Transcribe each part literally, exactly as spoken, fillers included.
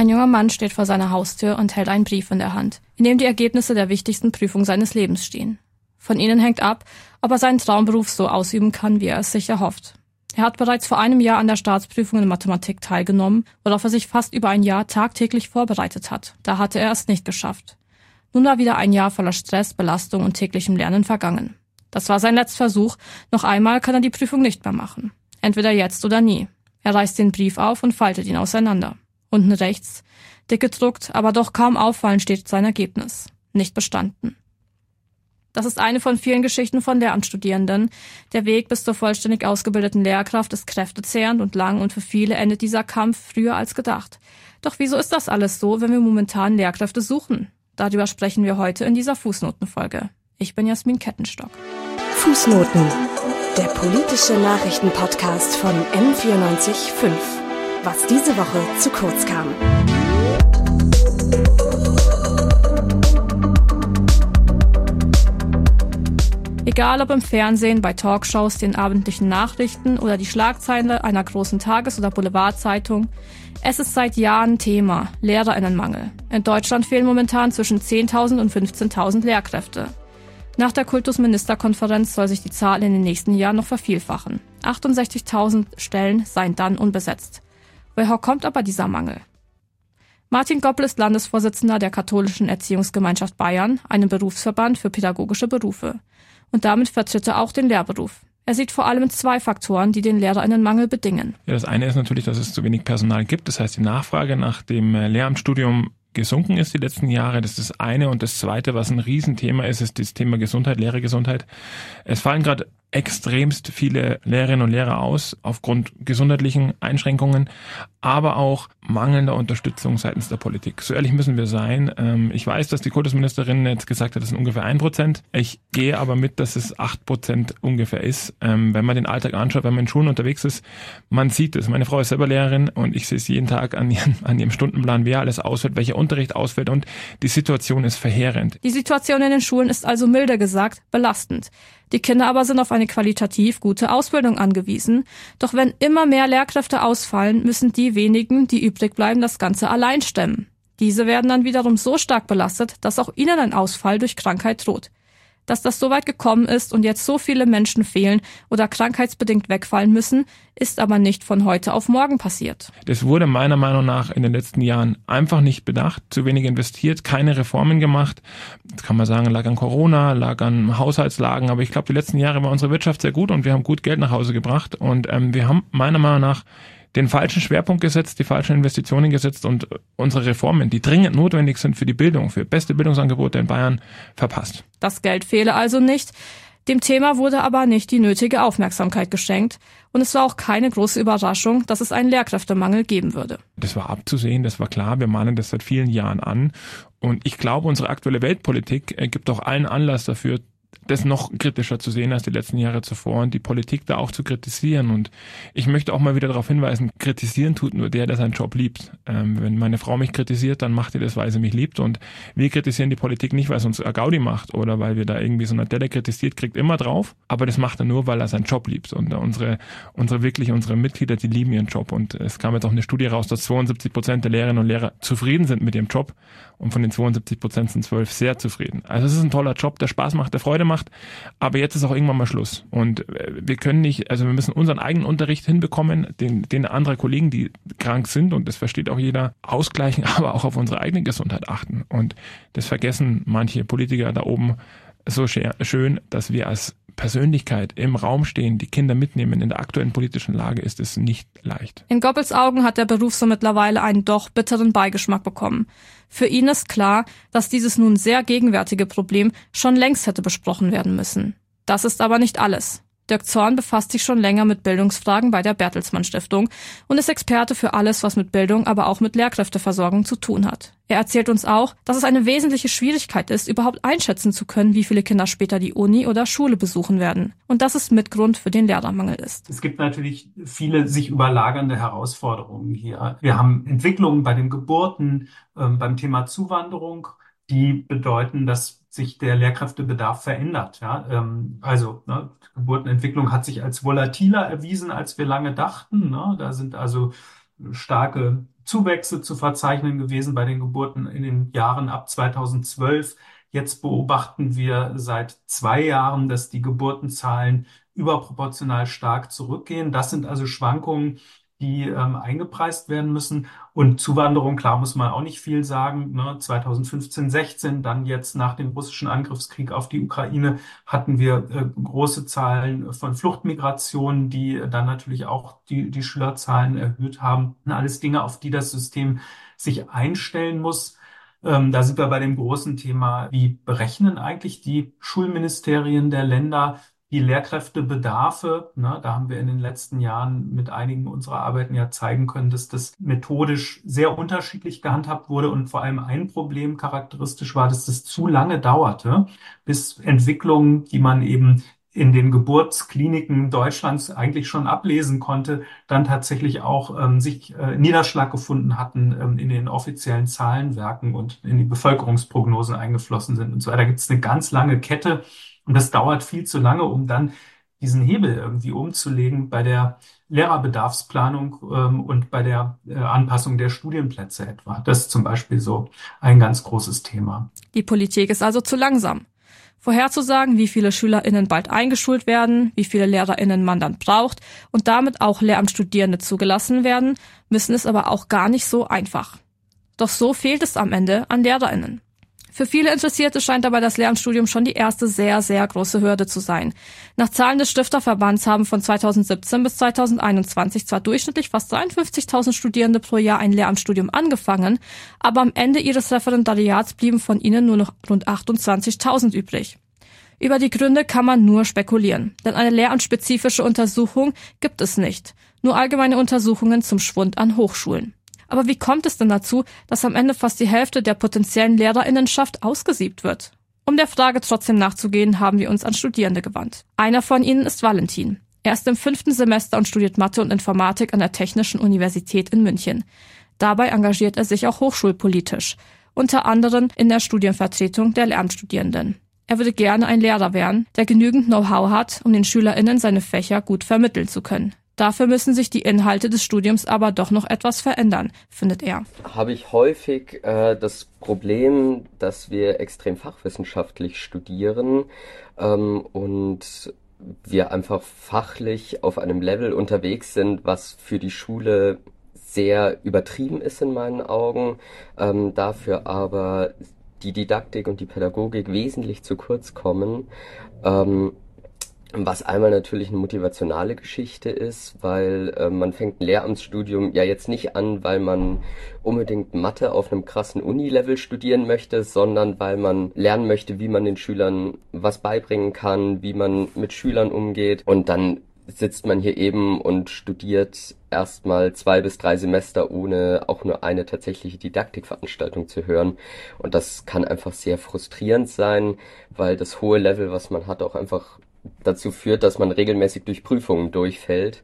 Ein junger Mann steht vor seiner Haustür und hält einen Brief in der Hand, in dem die Ergebnisse der wichtigsten Prüfung seines Lebens stehen. Von ihnen hängt ab, ob er seinen Traumberuf so ausüben kann, wie er es sich erhofft. Er hat bereits vor einem Jahr an der Staatsprüfung in Mathematik teilgenommen, worauf er sich fast über ein Jahr tagtäglich vorbereitet hat. Da hatte er es nicht geschafft. Nun war wieder ein Jahr voller Stress, Belastung und täglichem Lernen vergangen. Das war sein letzter Versuch. Noch einmal kann er die Prüfung nicht mehr machen. Entweder jetzt oder nie. Er reißt den Brief auf und faltet ihn auseinander. Unten rechts, dick gedruckt, aber doch kaum auffallend, steht sein Ergebnis. Nicht bestanden. Das ist eine von vielen Geschichten von Lehramtsstudierenden. Der Weg bis zur vollständig ausgebildeten Lehrkraft ist kräftezehrend und lang und für viele endet dieser Kampf früher als gedacht. Doch wieso ist das alles so, wenn wir momentan Lehrkräfte suchen? Darüber sprechen wir heute in dieser Fußnotenfolge. Ich bin Jasmin Kettenstock. Fußnoten, der politische Nachrichtenpodcast von M vierundneunzig Komma fünf. Was diese Woche zu kurz kam. Egal ob im Fernsehen, bei Talkshows, den abendlichen Nachrichten oder die Schlagzeile einer großen Tages- oder Boulevardzeitung, es ist seit Jahren Thema, Lehrerinnenmangel. In Deutschland fehlen momentan zwischen zehntausend und fünfzehntausend Lehrkräfte. Nach der Kultusministerkonferenz soll sich die Zahl in den nächsten Jahren noch vervielfachen. achtundsechzigtausend Stellen seien dann unbesetzt. Woher kommt aber dieser Mangel? Martin Goppel ist Landesvorsitzender der Katholischen Erziehungsgemeinschaft Bayern, einem Berufsverband für pädagogische Berufe. Und damit vertritt er auch den Lehrberuf. Er sieht vor allem zwei Faktoren, die den Lehrerinnenmangel bedingen. Ja, das eine ist natürlich, dass es zu wenig Personal gibt. Das heißt, die Nachfrage nach dem Lehramtsstudium gesunken ist die letzten Jahre. Das ist das eine. Und das zweite, was ein Riesenthema ist, ist das Thema Gesundheit, Lehrergesundheit. Es fallen gerade extremst viele Lehrerinnen und Lehrer aus aufgrund gesundheitlichen Einschränkungen, aber auch mangelnder Unterstützung seitens der Politik. So ehrlich müssen wir sein. Ich weiß, dass die Kultusministerin jetzt gesagt hat, das sind ungefähr ein Prozent. Ich gehe aber mit, dass es acht Prozent ungefähr ist. Wenn man den Alltag anschaut, wenn man in Schulen unterwegs ist, man sieht es. Meine Frau ist selber Lehrerin und ich sehe es jeden Tag an ihrem, an ihrem Stundenplan, wer alles ausfällt, welcher Unterricht ausfällt, und die Situation ist verheerend. Die Situation in den Schulen ist also milde gesagt belastend. Die Kinder aber sind auf eine qualitativ gute Ausbildung angewiesen. Doch wenn immer mehr Lehrkräfte ausfallen, müssen die wenigen, die übrig bleiben, das Ganze allein stemmen. Diese werden dann wiederum so stark belastet, dass auch ihnen ein Ausfall durch Krankheit droht. Dass das so weit gekommen ist und jetzt so viele Menschen fehlen oder krankheitsbedingt wegfallen müssen, ist aber nicht von heute auf morgen passiert. Das wurde meiner Meinung nach in den letzten Jahren einfach nicht bedacht, zu wenig investiert, keine Reformen gemacht. Das kann man sagen, lag an Corona, lag an Haushaltslagen, aber ich glaube, die letzten Jahre war unsere Wirtschaft sehr gut und wir haben gut Geld nach Hause gebracht und ähm, wir haben meiner Meinung nach den falschen Schwerpunkt gesetzt, die falschen Investitionen gesetzt und unsere Reformen, die dringend notwendig sind für die Bildung, für beste Bildungsangebote in Bayern, verpasst. Das Geld fehle also nicht. Dem Thema wurde aber nicht die nötige Aufmerksamkeit geschenkt und es war auch keine große Überraschung, dass es einen Lehrkräftemangel geben würde. Das war abzusehen, das war klar, wir mahnen das seit vielen Jahren an und ich glaube, unsere aktuelle Weltpolitik gibt auch allen Anlass dafür, das noch kritischer zu sehen als die letzten Jahre zuvor und die Politik da auch zu kritisieren. Und ich möchte auch mal wieder darauf hinweisen, kritisieren tut nur der, der seinen Job liebt. Ähm, wenn meine Frau mich kritisiert, dann macht sie das, weil sie mich liebt. Und wir kritisieren die Politik nicht, weil es uns Gaudi macht oder weil wir da irgendwie so eine Delle kritisiert, kriegt immer drauf. Aber das macht er nur, weil er seinen Job liebt. Und unsere, unsere wirklich, unsere Mitglieder, die lieben ihren Job. Und es kam jetzt auch eine Studie raus, dass zweiundsiebzig Prozent der Lehrerinnen und Lehrer zufrieden sind mit ihrem Job. Und von den zweiundsiebzig Prozent sind zwölf sehr zufrieden. Also es ist ein toller Job, der Spaß macht, der Freude macht. Aber jetzt ist auch irgendwann mal Schluss. Und wir können nicht, also wir müssen unseren eigenen Unterricht hinbekommen, den, den anderer Kollegen, die krank sind, und das versteht auch jeder, ausgleichen, aber auch auf unsere eigene Gesundheit achten. Und das vergessen manche Politiker da oben so schön, dass wir als Persönlichkeit im Raum stehen, die Kinder mitnehmen. In der aktuellen politischen Lage ist es nicht leicht. In Goppels Augen hat der Beruf so mittlerweile einen doch bitteren Beigeschmack bekommen. Für ihn ist klar, dass dieses nun sehr gegenwärtige Problem schon längst hätte besprochen werden müssen. Das ist aber nicht alles. Dirk Zorn befasst sich schon länger mit Bildungsfragen bei der Bertelsmann Stiftung und ist Experte für alles, was mit Bildung, aber auch mit Lehrkräfteversorgung zu tun hat. Er erzählt uns auch, dass es eine wesentliche Schwierigkeit ist, überhaupt einschätzen zu können, wie viele Kinder später die Uni oder Schule besuchen werden. Und dass es Mitgrund für den Lehrermangel ist. Es gibt natürlich viele sich überlagernde Herausforderungen hier. Wir haben Entwicklungen bei den Geburten, ähm, beim Thema Zuwanderung, die bedeuten, dass sich der Lehrkräftebedarf verändert. Ja, ähm, also ne, Geburtenentwicklung hat sich als volatiler erwiesen, als wir lange dachten. Ne? Da sind also starke Zuwächse zu verzeichnen gewesen bei den Geburten in den Jahren ab zweitausendzwölf. Jetzt beobachten wir seit zwei Jahren, dass die Geburtenzahlen überproportional stark zurückgehen. Das sind also Schwankungen, die ähm, eingepreist werden müssen. Und Zuwanderung, klar, muss man auch nicht viel sagen. Ne? zweitausendfünfzehn, sechzehn, dann jetzt nach dem russischen Angriffskrieg auf die Ukraine hatten wir äh, große Zahlen von Fluchtmigrationen, die dann natürlich auch die, die Schülerzahlen erhöht haben. Alles Dinge, auf die das System sich einstellen muss. Ähm, da sind wir bei dem großen Thema, wie berechnen eigentlich die Schulministerien der Länder die Lehrkräftebedarfe? Ne? Da haben wir in den letzten Jahren mit einigen unserer Arbeiten ja zeigen können, dass das methodisch sehr unterschiedlich gehandhabt wurde und vor allem ein Problem charakteristisch war, dass das zu lange dauerte, bis Entwicklungen, die man eben in den Geburtskliniken Deutschlands eigentlich schon ablesen konnte, dann tatsächlich auch ähm, sich äh, Niederschlag gefunden hatten ähm, in den offiziellen Zahlenwerken und in die Bevölkerungsprognosen eingeflossen sind und so weiter. Da gibt es eine ganz lange Kette und das dauert viel zu lange, um dann diesen Hebel irgendwie umzulegen bei der Lehrerbedarfsplanung ähm, und bei der äh, Anpassung der Studienplätze etwa. Das ist zum Beispiel so ein ganz großes Thema. Die Politik ist also zu langsam. Vorherzusagen, wie viele SchülerInnen bald eingeschult werden, wie viele LehrerInnen man dann braucht und damit auch Lehramtsstudierende zugelassen werden, müssen es aber auch gar nicht so einfach. Doch so fehlt es am Ende an LehrerInnen. Für viele Interessierte scheint dabei das Lehramtsstudium schon die erste sehr, sehr große Hürde zu sein. Nach Zahlen des Stifterverbands haben von zweitausendsiebzehn bis zweitausendeinundzwanzig zwar durchschnittlich fast dreiundfünfzigtausend Studierende pro Jahr ein Lehramtsstudium angefangen, aber am Ende ihres Referendariats blieben von ihnen nur noch rund achtundzwanzigtausend übrig. Über die Gründe kann man nur spekulieren, denn eine lehramtsspezifische Untersuchung gibt es nicht, nur allgemeine Untersuchungen zum Schwund an Hochschulen. Aber wie kommt es denn dazu, dass am Ende fast die Hälfte der potenziellen LehrerInnenschaft ausgesiebt wird? Um der Frage trotzdem nachzugehen, haben wir uns an Studierende gewandt. Einer von ihnen ist Valentin. Er ist im fünften Semester und studiert Mathe und Informatik an der Technischen Universität in München. Dabei engagiert er sich auch hochschulpolitisch, unter anderem in der Studienvertretung der Lehramtsstudierenden. Er würde gerne ein Lehrer werden, der genügend Know-how hat, um den SchülerInnen seine Fächer gut vermitteln zu können. Dafür müssen sich die Inhalte des Studiums aber doch noch etwas verändern, findet er. Habe ich häufig äh, das Problem, dass wir extrem fachwissenschaftlich studieren ähm, und wir einfach fachlich auf einem Level unterwegs sind, was für die Schule sehr übertrieben ist in meinen Augen, ähm, dafür aber die Didaktik und die Pädagogik wesentlich zu kurz kommen. Ähm, Was einmal natürlich eine motivationale Geschichte ist, weil äh, man fängt ein Lehramtsstudium ja jetzt nicht an, weil man unbedingt Mathe auf einem krassen Uni-Level studieren möchte, sondern weil man lernen möchte, wie man den Schülern was beibringen kann, wie man mit Schülern umgeht. Und dann sitzt man hier eben und studiert erstmal zwei bis drei Semester, ohne auch nur eine tatsächliche Didaktikveranstaltung zu hören. Und das kann einfach sehr frustrierend sein, weil das hohe Level, was man hat, auch einfach dazu führt, dass man regelmäßig durch Prüfungen durchfällt,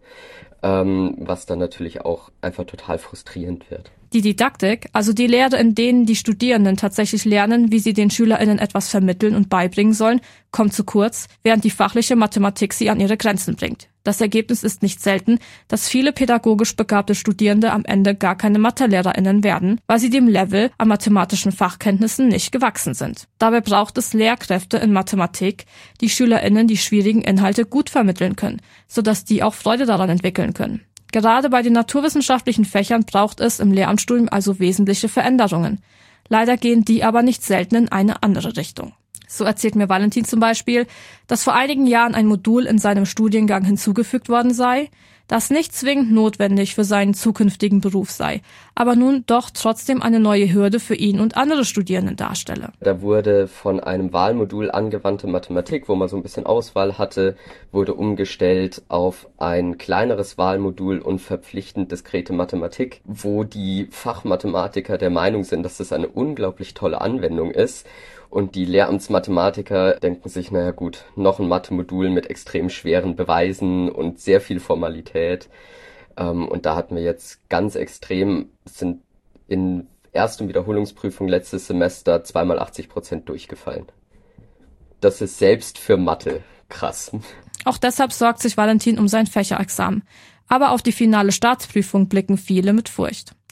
ähm, was dann natürlich auch einfach total frustrierend wird. Die Didaktik, also die Lehre, in denen die Studierenden tatsächlich lernen, wie sie den SchülerInnen etwas vermitteln und beibringen sollen, kommt zu kurz, während die fachliche Mathematik sie an ihre Grenzen bringt. Das Ergebnis ist nicht selten, dass viele pädagogisch begabte Studierende am Ende gar keine MathelehrerInnen werden, weil sie dem Level an mathematischen Fachkenntnissen nicht gewachsen sind. Dabei braucht es Lehrkräfte in Mathematik, die SchülerInnen die schwierigen Inhalte gut vermitteln können, sodass die auch Freude daran entwickeln können. Gerade bei den naturwissenschaftlichen Fächern braucht es im Lehramtsstudium also wesentliche Veränderungen. Leider gehen die aber nicht selten in eine andere Richtung. So erzählt mir Valentin zum Beispiel, dass vor einigen Jahren ein Modul in seinem Studiengang hinzugefügt worden sei, das nicht zwingend notwendig für seinen zukünftigen Beruf sei, aber nun doch trotzdem eine neue Hürde für ihn und andere Studierenden darstelle. Da wurde von einem Wahlmodul angewandte Mathematik, wo man so ein bisschen Auswahl hatte, wurde umgestellt auf ein kleineres Wahlmodul und verpflichtend diskrete Mathematik, wo die Fachmathematiker der Meinung sind, dass das eine unglaublich tolle Anwendung ist. Und die Lehramtsmathematiker denken sich, naja gut, noch ein Mathe-Modul mit extrem schweren Beweisen und sehr viel Formalität. Ähm, und da hatten wir jetzt ganz extrem, sind in Erst- und Wiederholungsprüfung letztes Semester zweimal achtzig Prozent durchgefallen. Das ist selbst für Mathe krass. Auch deshalb sorgt sich Valentin um sein Fächerexamen. Aber auf die finale Staatsprüfung blicken viele mit Furcht.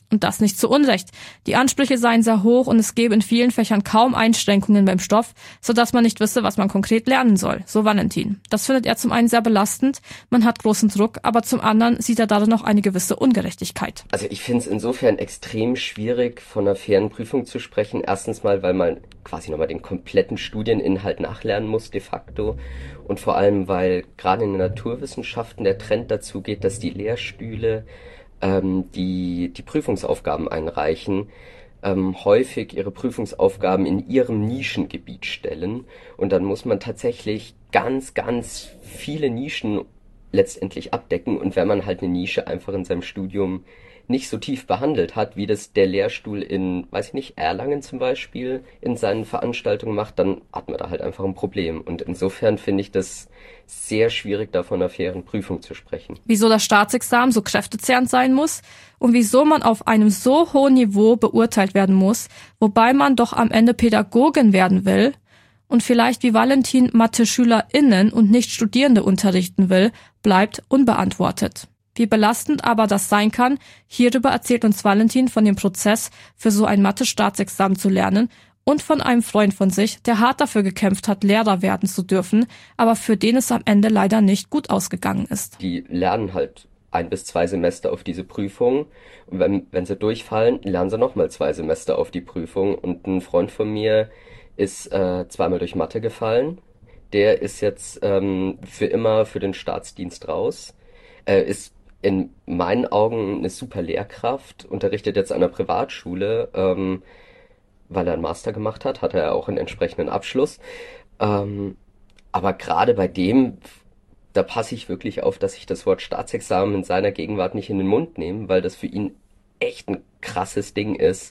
Und das nicht zu Unrecht. Die Ansprüche seien sehr hoch und es gäbe in vielen Fächern kaum Einschränkungen beim Stoff, sodass man nicht wisse, was man konkret lernen soll, so Valentin. Das findet er zum einen sehr belastend, man hat großen Druck, aber zum anderen sieht er darin auch eine gewisse Ungerechtigkeit. Also ich finde es insofern extrem schwierig, von einer fairen Prüfung zu sprechen. Erstens mal, weil man quasi nochmal den kompletten Studieninhalt nachlernen muss de facto und vor allem, weil gerade in den Naturwissenschaften der Trend dazu geht, dass die Lehrstühle ähm, die die Prüfungsaufgaben einreichen, ähm, häufig ihre Prüfungsaufgaben in ihrem Nischengebiet stellen und dann muss man tatsächlich ganz, ganz viele Nischen letztendlich abdecken und wenn man halt eine Nische einfach in seinem Studium nicht so tief behandelt hat, wie das der Lehrstuhl in, weiß ich nicht, Erlangen zum Beispiel in seinen Veranstaltungen macht, dann hat man da halt einfach ein Problem. Und insofern finde ich das sehr schwierig, da von einer fairen Prüfung zu sprechen. Wieso das Staatsexamen so kräftezehrend sein muss und wieso man auf einem so hohen Niveau beurteilt werden muss, wobei man doch am Ende Pädagogin werden will und vielleicht wie Valentin Mathe-SchülerInnen und nicht Studierende unterrichten will, bleibt unbeantwortet. Wie belastend aber das sein kann, hierüber erzählt uns Valentin von dem Prozess, für so ein Mathe-Staatsexamen zu lernen und von einem Freund von sich, der hart dafür gekämpft hat, Lehrer werden zu dürfen, aber für den es am Ende leider nicht gut ausgegangen ist. Die lernen halt ein bis zwei Semester auf diese Prüfung und wenn, wenn sie durchfallen, lernen sie nochmal zwei Semester auf die Prüfung und ein Freund von mir ist äh, zweimal durch Mathe gefallen. Der ist jetzt ähm, für immer für den Staatsdienst raus, äh, ist in meinen Augen eine super Lehrkraft, unterrichtet jetzt an einer Privatschule, ähm, weil er einen Master gemacht hat, hatte er auch einen entsprechenden Abschluss. Ähm, aber gerade bei dem, da passe ich wirklich auf, dass ich das Wort Staatsexamen in seiner Gegenwart nicht in den Mund nehme, weil das für ihn echt ein krasses Ding ist.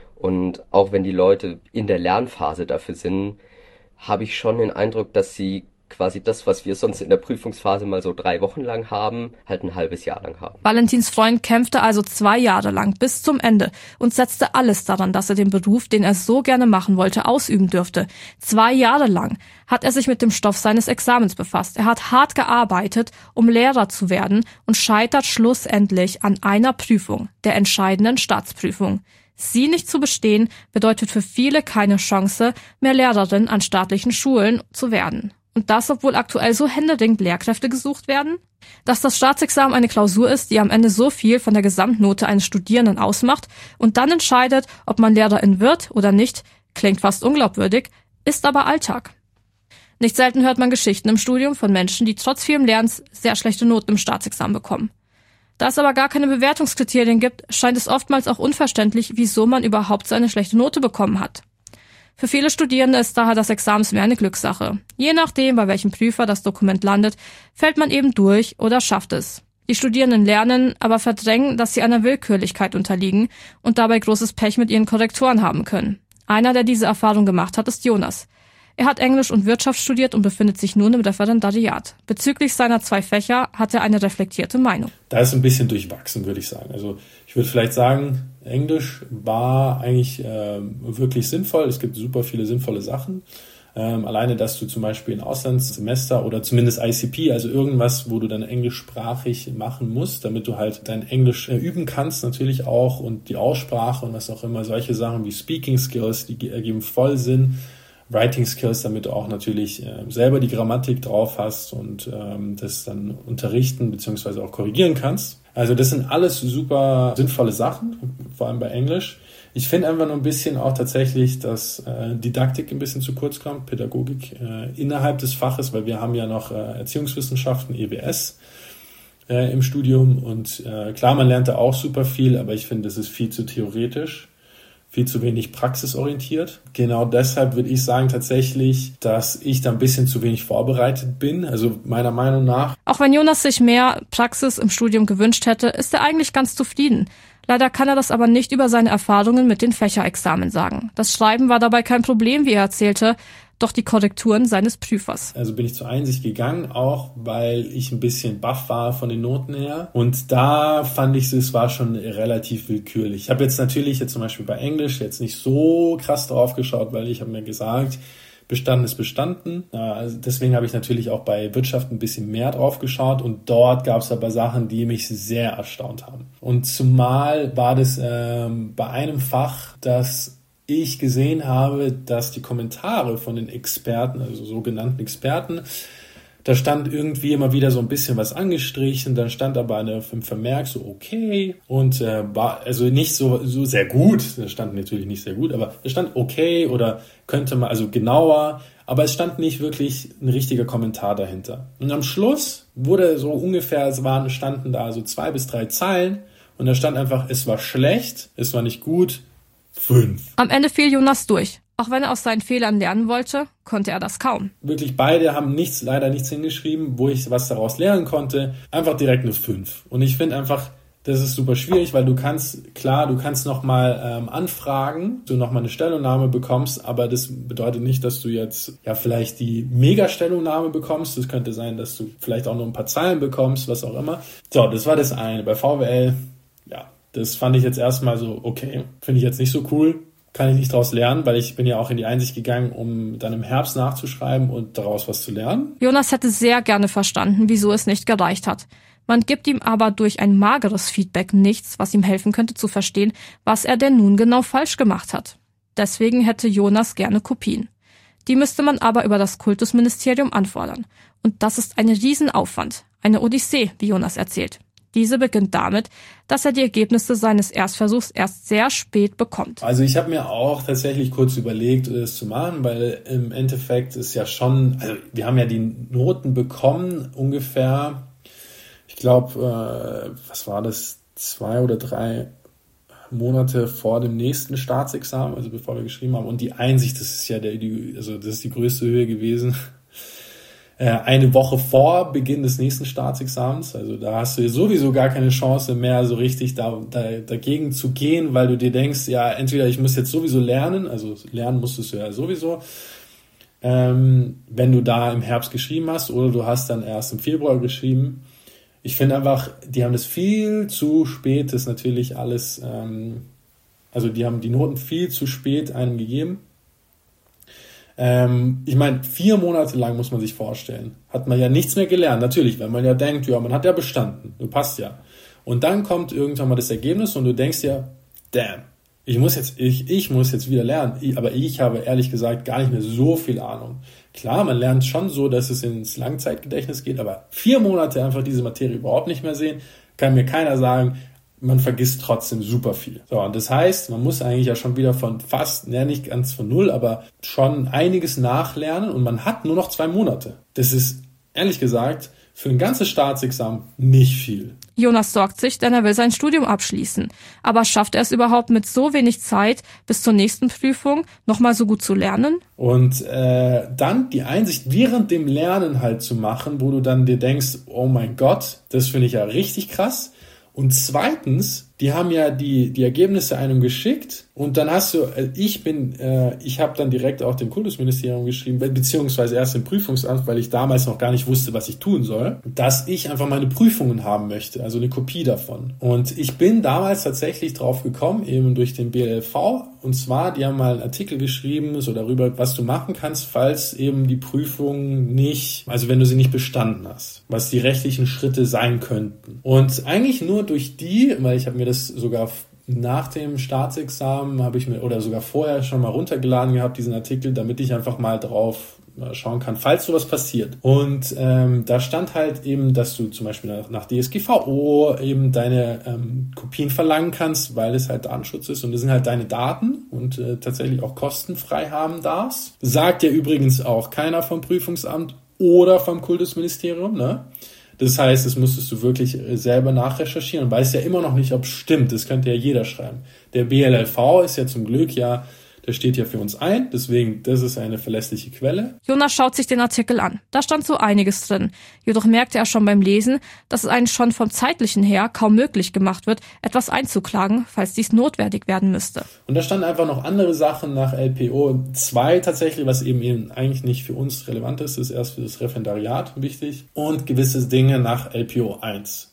Und auch wenn die Leute in der Lernphase dafür sind, habe ich schon den Eindruck, dass sie quasi das, was wir sonst in der Prüfungsphase mal so drei Wochen lang haben, halt ein halbes Jahr lang haben. Valentins Freund kämpfte also zwei Jahre lang bis zum Ende und setzte alles daran, dass er den Beruf, den er so gerne machen wollte, ausüben dürfte. Zwei Jahre lang hat er sich mit dem Stoff seines Examens befasst. Er hat hart gearbeitet, um Lehrer zu werden und scheitert schlussendlich an einer Prüfung, der entscheidenden Staatsprüfung. Sie nicht zu bestehen, bedeutet für viele keine Chance, mehr Lehrerin an staatlichen Schulen zu werden. Und das, obwohl aktuell so händeringend Lehrkräfte gesucht werden? Dass das Staatsexamen eine Klausur ist, die am Ende so viel von der Gesamtnote eines Studierenden ausmacht und dann entscheidet, ob man Lehrerin wird oder nicht, klingt fast unglaubwürdig, ist aber Alltag. Nicht selten hört man Geschichten im Studium von Menschen, die trotz vielem Lernens sehr schlechte Noten im Staatsexamen bekommen. Da es aber gar keine Bewertungskriterien gibt, scheint es oftmals auch unverständlich, wieso man überhaupt so eine schlechte Note bekommen hat. Für viele Studierende ist daher das Examen mehr eine Glückssache. Je nachdem, bei welchem Prüfer das Dokument landet, fällt man eben durch oder schafft es. Die Studierenden lernen, aber verdrängen, dass sie einer Willkürlichkeit unterliegen und dabei großes Pech mit ihren Korrektoren haben können. Einer, der diese Erfahrung gemacht hat, ist Jonas. Er hat Englisch und Wirtschaft studiert und befindet sich nun im Referendariat. Bezüglich seiner zwei Fächer hat er eine reflektierte Meinung. Da ist ein bisschen durchwachsen, würde ich sagen. Also ich würde vielleicht sagen, Englisch war eigentlich äh, wirklich sinnvoll. Es gibt super viele sinnvolle Sachen. Ähm, alleine, dass du zum Beispiel ein Auslandssemester oder zumindest I C P, also irgendwas, wo du dann englischsprachig machen musst, damit du halt dein Englisch äh, üben kannst natürlich auch und die Aussprache und was auch immer, solche Sachen wie Speaking Skills, die ergeben voll Sinn. Writing Skills, damit du auch natürlich äh, selber die Grammatik drauf hast und ähm, das dann unterrichten bzw. auch korrigieren kannst. Also das sind alles super sinnvolle Sachen, vor allem bei Englisch. Ich finde einfach nur ein bisschen auch tatsächlich, dass äh, Didaktik ein bisschen zu kurz kommt, Pädagogik äh, innerhalb des Faches, weil wir haben ja noch äh, Erziehungswissenschaften, E W S äh, im Studium und äh, klar, man lernt da auch super viel, aber ich finde, das ist viel zu theoretisch. Viel zu wenig praxisorientiert. Genau deshalb würde ich sagen tatsächlich, dass ich da ein bisschen zu wenig vorbereitet bin, also meiner Meinung nach. Auch wenn Jonas sich mehr Praxis im Studium gewünscht hätte, ist er eigentlich ganz zufrieden. Leider kann er das aber nicht über seine Erfahrungen mit den Fächerexamen sagen. Das Schreiben war dabei kein Problem, wie er erzählte, doch die Korrekturen seines Prüfers. Also bin ich zur Einsicht gegangen, auch weil ich ein bisschen baff war von den Noten her. Und da fand ich, es war schon relativ willkürlich. Ich habe jetzt natürlich jetzt zum Beispiel bei Englisch jetzt nicht so krass drauf geschaut, weil ich habe mir gesagt, bestanden ist bestanden. Also deswegen habe ich natürlich auch bei Wirtschaft ein bisschen mehr drauf geschaut und dort gab es aber Sachen, die mich sehr erstaunt haben. Und zumal war das ähm, bei einem Fach, das ich gesehen habe, dass die Kommentare von den Experten, also sogenannten Experten, da stand irgendwie immer wieder so ein bisschen was angestrichen, dann stand aber eine, im Vermerk so okay und äh, war also nicht so, so sehr gut, das stand natürlich nicht sehr gut, aber es stand okay oder könnte man, also genauer, aber es stand nicht wirklich ein richtiger Kommentar dahinter. Und am Schluss wurde so ungefähr, es waren, standen da so zwei bis drei Zeilen und da stand einfach, es war schlecht, es war nicht gut, fünf. Am Ende fiel Jonas durch. Auch wenn er aus seinen Fehlern lernen wollte, konnte er das kaum. Wirklich beide haben nichts, leider nichts hingeschrieben, wo ich was daraus lernen konnte. Einfach direkt eine fünf. Und ich finde einfach, das ist super schwierig, weil du kannst, klar, du kannst nochmal ähm, anfragen, du nochmal eine Stellungnahme bekommst, aber das bedeutet nicht, dass du jetzt ja vielleicht die Mega-Stellungnahme bekommst. Das könnte sein, dass du vielleicht auch nur ein paar Zeilen bekommst, was auch immer. So, das war das eine. Bei V W L, ja, das fand ich jetzt erstmal so, okay, finde ich jetzt nicht so cool. Kann ich nicht daraus lernen, weil ich bin ja auch in die Einsicht gegangen, um dann im Herbst nachzuschreiben und daraus was zu lernen. Jonas hätte sehr gerne verstanden, wieso es nicht gereicht hat. Man gibt ihm aber durch ein mageres Feedback nichts, was ihm helfen könnte zu verstehen, was er denn nun genau falsch gemacht hat. Deswegen hätte Jonas gerne Kopien. Die müsste man aber über das Kultusministerium anfordern. Und das ist ein Riesenaufwand, eine Odyssee, wie Jonas erzählt. Diese beginnt damit, dass er die Ergebnisse seines Erstversuchs erst sehr spät bekommt. Also ich habe mir auch tatsächlich kurz überlegt, das zu machen, weil im Endeffekt ist ja schon, also wir haben ja die Noten bekommen ungefähr, ich glaube, äh, was war das, zwei oder drei Monate vor dem nächsten Staatsexamen, also bevor wir geschrieben haben. Und die Einsicht, das ist ja der, die, also das ist die größte Höhe gewesen. Eine Woche vor Beginn des nächsten Staatsexamens. Also da hast du sowieso gar keine Chance mehr, so richtig da, da, dagegen zu gehen, weil du dir denkst, ja, entweder ich muss jetzt sowieso lernen, also lernen musstest du ja sowieso, ähm, wenn du da im Herbst geschrieben hast, oder du hast dann erst im Februar geschrieben. Ich finde einfach, die haben das viel zu spät, das natürlich alles, ähm, also die haben die Noten viel zu spät einem gegeben. Ähm, ich meine, vier Monate lang muss man sich vorstellen, hat man ja nichts mehr gelernt. Natürlich, wenn man ja denkt, ja, man hat ja bestanden, du passt ja. Und dann kommt irgendwann mal das Ergebnis und du denkst ja, damn, ich muss jetzt, ich, ich muss jetzt wieder lernen. Ich, aber ich habe ehrlich gesagt gar nicht mehr so viel Ahnung. Klar, man lernt schon so, dass es ins Langzeitgedächtnis geht, aber vier Monate einfach diese Materie überhaupt nicht mehr sehen, kann mir keiner sagen. Man vergisst trotzdem super viel. So, und das heißt, man muss eigentlich ja schon wieder von fast, ja nicht ganz von null, aber schon einiges nachlernen und man hat nur noch zwei Monate. Das ist, ehrlich gesagt, für ein ganzes Staatsexamen nicht viel. Jonas sorgt sich, denn er will sein Studium abschließen. Aber schafft er es überhaupt mit so wenig Zeit bis zur nächsten Prüfung nochmal so gut zu lernen? Und äh, dann die Einsicht während dem Lernen halt zu machen, wo du dann dir denkst, oh mein Gott, das finde ich ja richtig krass. Und zweitens, die haben ja die die Ergebnisse einem geschickt und dann hast du, ich bin, äh, ich habe dann direkt auch dem Kultusministerium geschrieben, beziehungsweise erst im Prüfungsamt, weil ich damals noch gar nicht wusste, was ich tun soll, dass ich einfach meine Prüfungen haben möchte, also eine Kopie davon. Und ich bin damals tatsächlich drauf gekommen, eben durch den B L L V, und zwar, die haben mal einen Artikel geschrieben, so darüber, was du machen kannst, falls eben die Prüfung nicht, also wenn du sie nicht bestanden hast, was die rechtlichen Schritte sein könnten. Und eigentlich nur durch die, weil ich habe mir das sogar nach dem Staatsexamen habe ich mir oder sogar vorher schon mal runtergeladen gehabt, diesen Artikel, damit ich einfach mal drauf schauen kann, falls sowas passiert. Und ähm, da stand halt eben, dass du zum Beispiel nach, nach D S G V O eben deine ähm, Kopien verlangen kannst, weil es halt Datenschutz ist und das sind halt deine Daten und äh, tatsächlich auch kostenfrei haben darfst. Sagt ja übrigens auch keiner vom Prüfungsamt oder vom Kultusministerium, ne? Das heißt, das musstest du wirklich selber nachrecherchieren und weißt ja immer noch nicht, ob es stimmt. Das könnte ja jeder schreiben. Der B L L V ist ja zum Glück ja, der steht ja für uns ein, deswegen, das ist eine verlässliche Quelle. Jonas schaut sich den Artikel an. Da stand so einiges drin. Jedoch merkte er schon beim Lesen, dass es einem schon vom Zeitlichen her kaum möglich gemacht wird, etwas einzuklagen, falls dies notwendig werden müsste. Und da standen einfach noch andere Sachen nach L P O zwei tatsächlich, was eben, eben eigentlich nicht für uns relevant ist, ist erst für das Referendariat wichtig. Und gewisse Dinge nach L P O eins.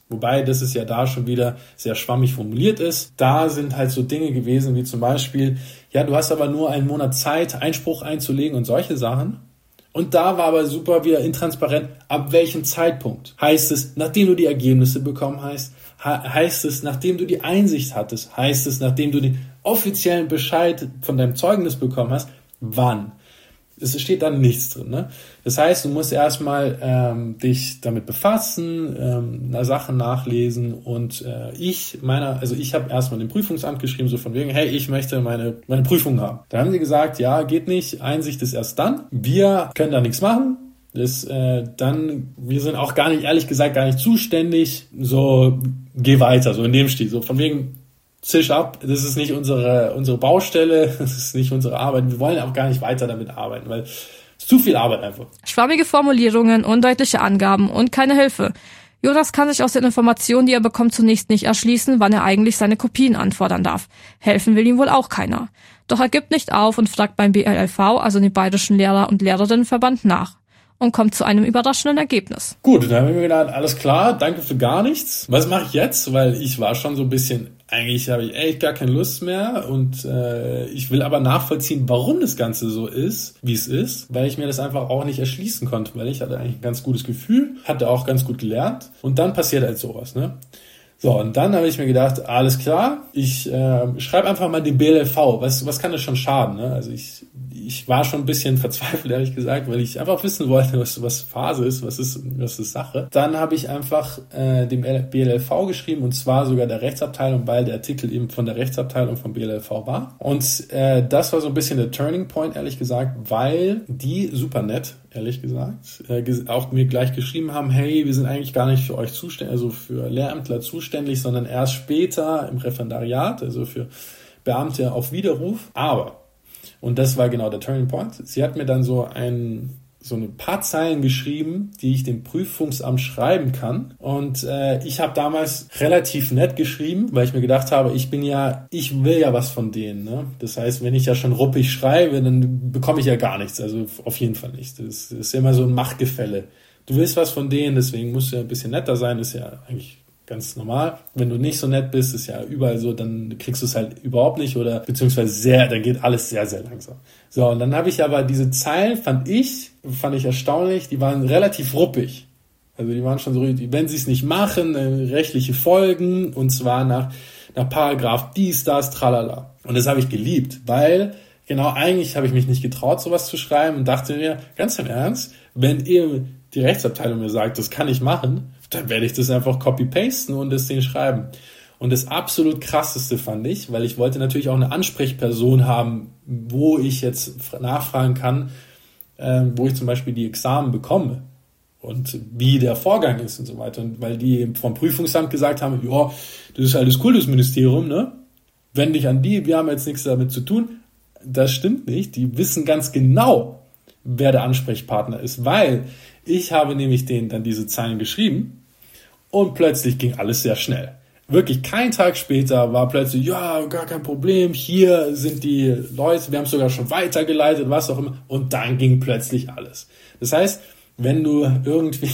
Wobei das ist ja da schon wieder sehr schwammig formuliert ist. Da sind halt so Dinge gewesen wie zum Beispiel, ja, du hast aber nur einen Monat Zeit, Einspruch einzulegen und solche Sachen. Und da war aber super wieder intransparent, ab welchem Zeitpunkt. Heißt es, nachdem du die Ergebnisse bekommen hast? Heißt es, nachdem du die Einsicht hattest? Heißt es, nachdem du den offiziellen Bescheid von deinem Zeugnis bekommen hast? Wann? Es steht da nichts drin, ne? Das heißt, du musst erstmal ähm, dich damit befassen, ähm, Sachen nachlesen und äh, ich meiner, also ich habe erstmal dem Prüfungsamt geschrieben, so von wegen, hey, ich möchte meine meine Prüfung haben. Da haben sie gesagt, ja, geht nicht, Einsicht ist erst dann. Wir können da nichts machen. Das äh, dann, wir sind auch gar nicht, ehrlich gesagt, gar nicht zuständig. So, geh weiter, so in dem Stil, so von wegen. Zisch ab, das ist nicht unsere unsere Baustelle, das ist nicht unsere Arbeit. Wir wollen auch gar nicht weiter damit arbeiten, weil es ist zu viel Arbeit einfach. Schwammige Formulierungen, undeutliche Angaben und keine Hilfe. Jonas kann sich aus den Informationen, die er bekommt, zunächst nicht erschließen, wann er eigentlich seine Kopien anfordern darf. Helfen will ihm wohl auch keiner. Doch er gibt nicht auf und fragt beim B L L V, also dem Bayerischen Lehrer- und Lehrerinnenverband, nach. Und kommt zu einem überraschenden Ergebnis. Gut, dann haben wir mir gedacht, alles klar, danke für gar nichts. Was mache ich jetzt? Weil ich war schon so ein bisschen, eigentlich habe ich echt gar keine Lust mehr und äh, ich will aber nachvollziehen, warum das Ganze so ist, wie es ist, weil ich mir das einfach auch nicht erschließen konnte, weil ich hatte eigentlich ein ganz gutes Gefühl, hatte auch ganz gut gelernt und dann passiert halt sowas, ne? So, und dann habe ich mir gedacht, alles klar, ich äh, schreibe einfach mal den B L L V. Was, was kann das schon schaden? Ne? Also ich, ich war schon ein bisschen verzweifelt, ehrlich gesagt, weil ich einfach wissen wollte, was, was Phase ist, was ist, was ist Sache. Dann habe ich einfach äh, dem B L L V geschrieben, und zwar sogar der Rechtsabteilung, weil der Artikel eben von der Rechtsabteilung vom B L L V war. Und äh, das war so ein bisschen der Turning Point, ehrlich gesagt, weil die super nett, ehrlich gesagt, äh, auch mir gleich geschrieben haben, hey, wir sind eigentlich gar nicht für euch zuständig, also für Lehrämtler zuständig, sondern erst später im Referendariat, also für Beamte auf Widerruf. Aber, und das war genau der Turning Point, sie hat mir dann so ein so ein paar Zeilen geschrieben, die ich dem Prüfungsamt schreiben kann. Und äh, ich habe damals relativ nett geschrieben, weil ich mir gedacht habe, ich bin ja, ich will ja was von denen. Ne? Das heißt, wenn ich ja schon ruppig schreibe, dann bekomme ich ja gar nichts. Also auf jeden Fall nicht. Das, das ist ja immer so ein Machtgefälle. Du willst was von denen, deswegen musst du ja ein bisschen netter sein. Das ist ja eigentlich ganz normal. Wenn du nicht so nett bist, ist ja überall so, dann kriegst du es halt überhaupt nicht oder beziehungsweise sehr, dann geht alles sehr, sehr langsam. So, und dann habe ich aber diese Zeilen, fand ich, fand ich erstaunlich, die waren relativ ruppig. Also die waren schon so, wenn sie es nicht machen, rechtliche Folgen, und zwar nach, nach Paragraph dies, das, tralala. Und das habe ich geliebt, weil genau eigentlich habe ich mich nicht getraut, sowas zu schreiben und dachte mir, ganz im Ernst, wenn ihr die Rechtsabteilung mir sagt, das kann ich machen, dann werde ich das einfach copy-pasten und das denen schreiben. Und das absolut krasseste fand ich, weil ich wollte natürlich auch eine Ansprechperson haben, wo ich jetzt nachfragen kann, äh, wo ich zum Beispiel die Examen bekomme und wie der Vorgang ist und so weiter. Und weil die vom Prüfungsamt gesagt haben, ja, das ist halt das Kultusministerium, ne? Wend dich an die, wir haben jetzt nichts damit zu tun. Das stimmt nicht. Die wissen ganz genau, wer der Ansprechpartner ist, weil ich habe nämlich denen dann diese Zeilen geschrieben und plötzlich ging alles sehr schnell. Wirklich kein Tag später war plötzlich, ja, gar kein Problem, hier sind die Leute, wir haben es sogar schon weitergeleitet, was auch immer. Und dann ging plötzlich alles. Das heißt, wenn du irgendwie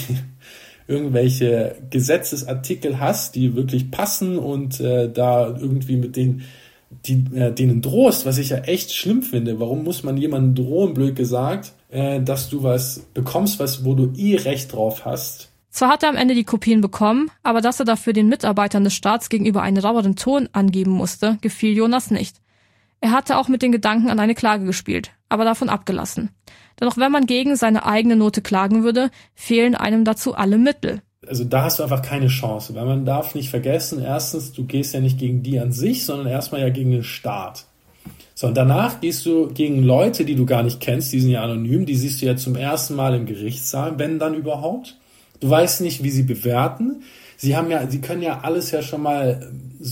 irgendwelche Gesetzesartikel hast, die wirklich passen und äh, da irgendwie mit denen, die, äh, denen drohst, was ich ja echt schlimm finde, warum muss man jemandem drohen, blöd gesagt, äh, dass du was bekommst, was, wo du eh Recht drauf hast. Zwar hat er am Ende die Kopien bekommen, aber dass er dafür den Mitarbeitern des Staats gegenüber einen raueren Ton angeben musste, gefiel Jonas nicht. Er hatte auch mit den Gedanken an eine Klage gespielt, aber davon abgelassen. Denn auch wenn man gegen seine eigene Note klagen würde, fehlen einem dazu alle Mittel. Also da hast du einfach keine Chance, weil man darf nicht vergessen, erstens, du gehst ja nicht gegen die an sich, sondern erstmal ja gegen den Staat. So, und danach gehst du gegen Leute, die du gar nicht kennst, die sind ja anonym, die siehst du ja zum ersten Mal im Gerichtssaal, wenn dann überhaupt. Du weißt nicht, wie sie bewerten. Sie haben ja, sie können ja alles ja schon mal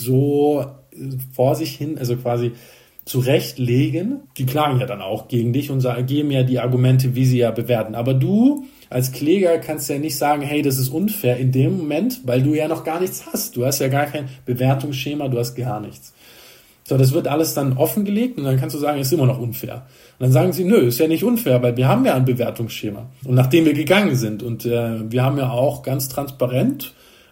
so vor sich hin, also quasi zurechtlegen. Die klagen ja dann auch gegen dich und geben ja die Argumente, wie sie ja bewerten. Aber du als Kläger kannst ja nicht sagen, hey, das ist unfair in dem Moment, weil du ja noch gar nichts hast. Du hast ja gar kein Bewertungsschema, du hast gar nichts. So, das wird alles dann offengelegt und dann kannst du sagen, ist immer noch unfair. Und dann sagen sie, nö, ist ja nicht unfair, weil wir haben ja ein Bewertungsschema. Und nachdem wir gegangen sind und äh, wir haben ja auch ganz transparent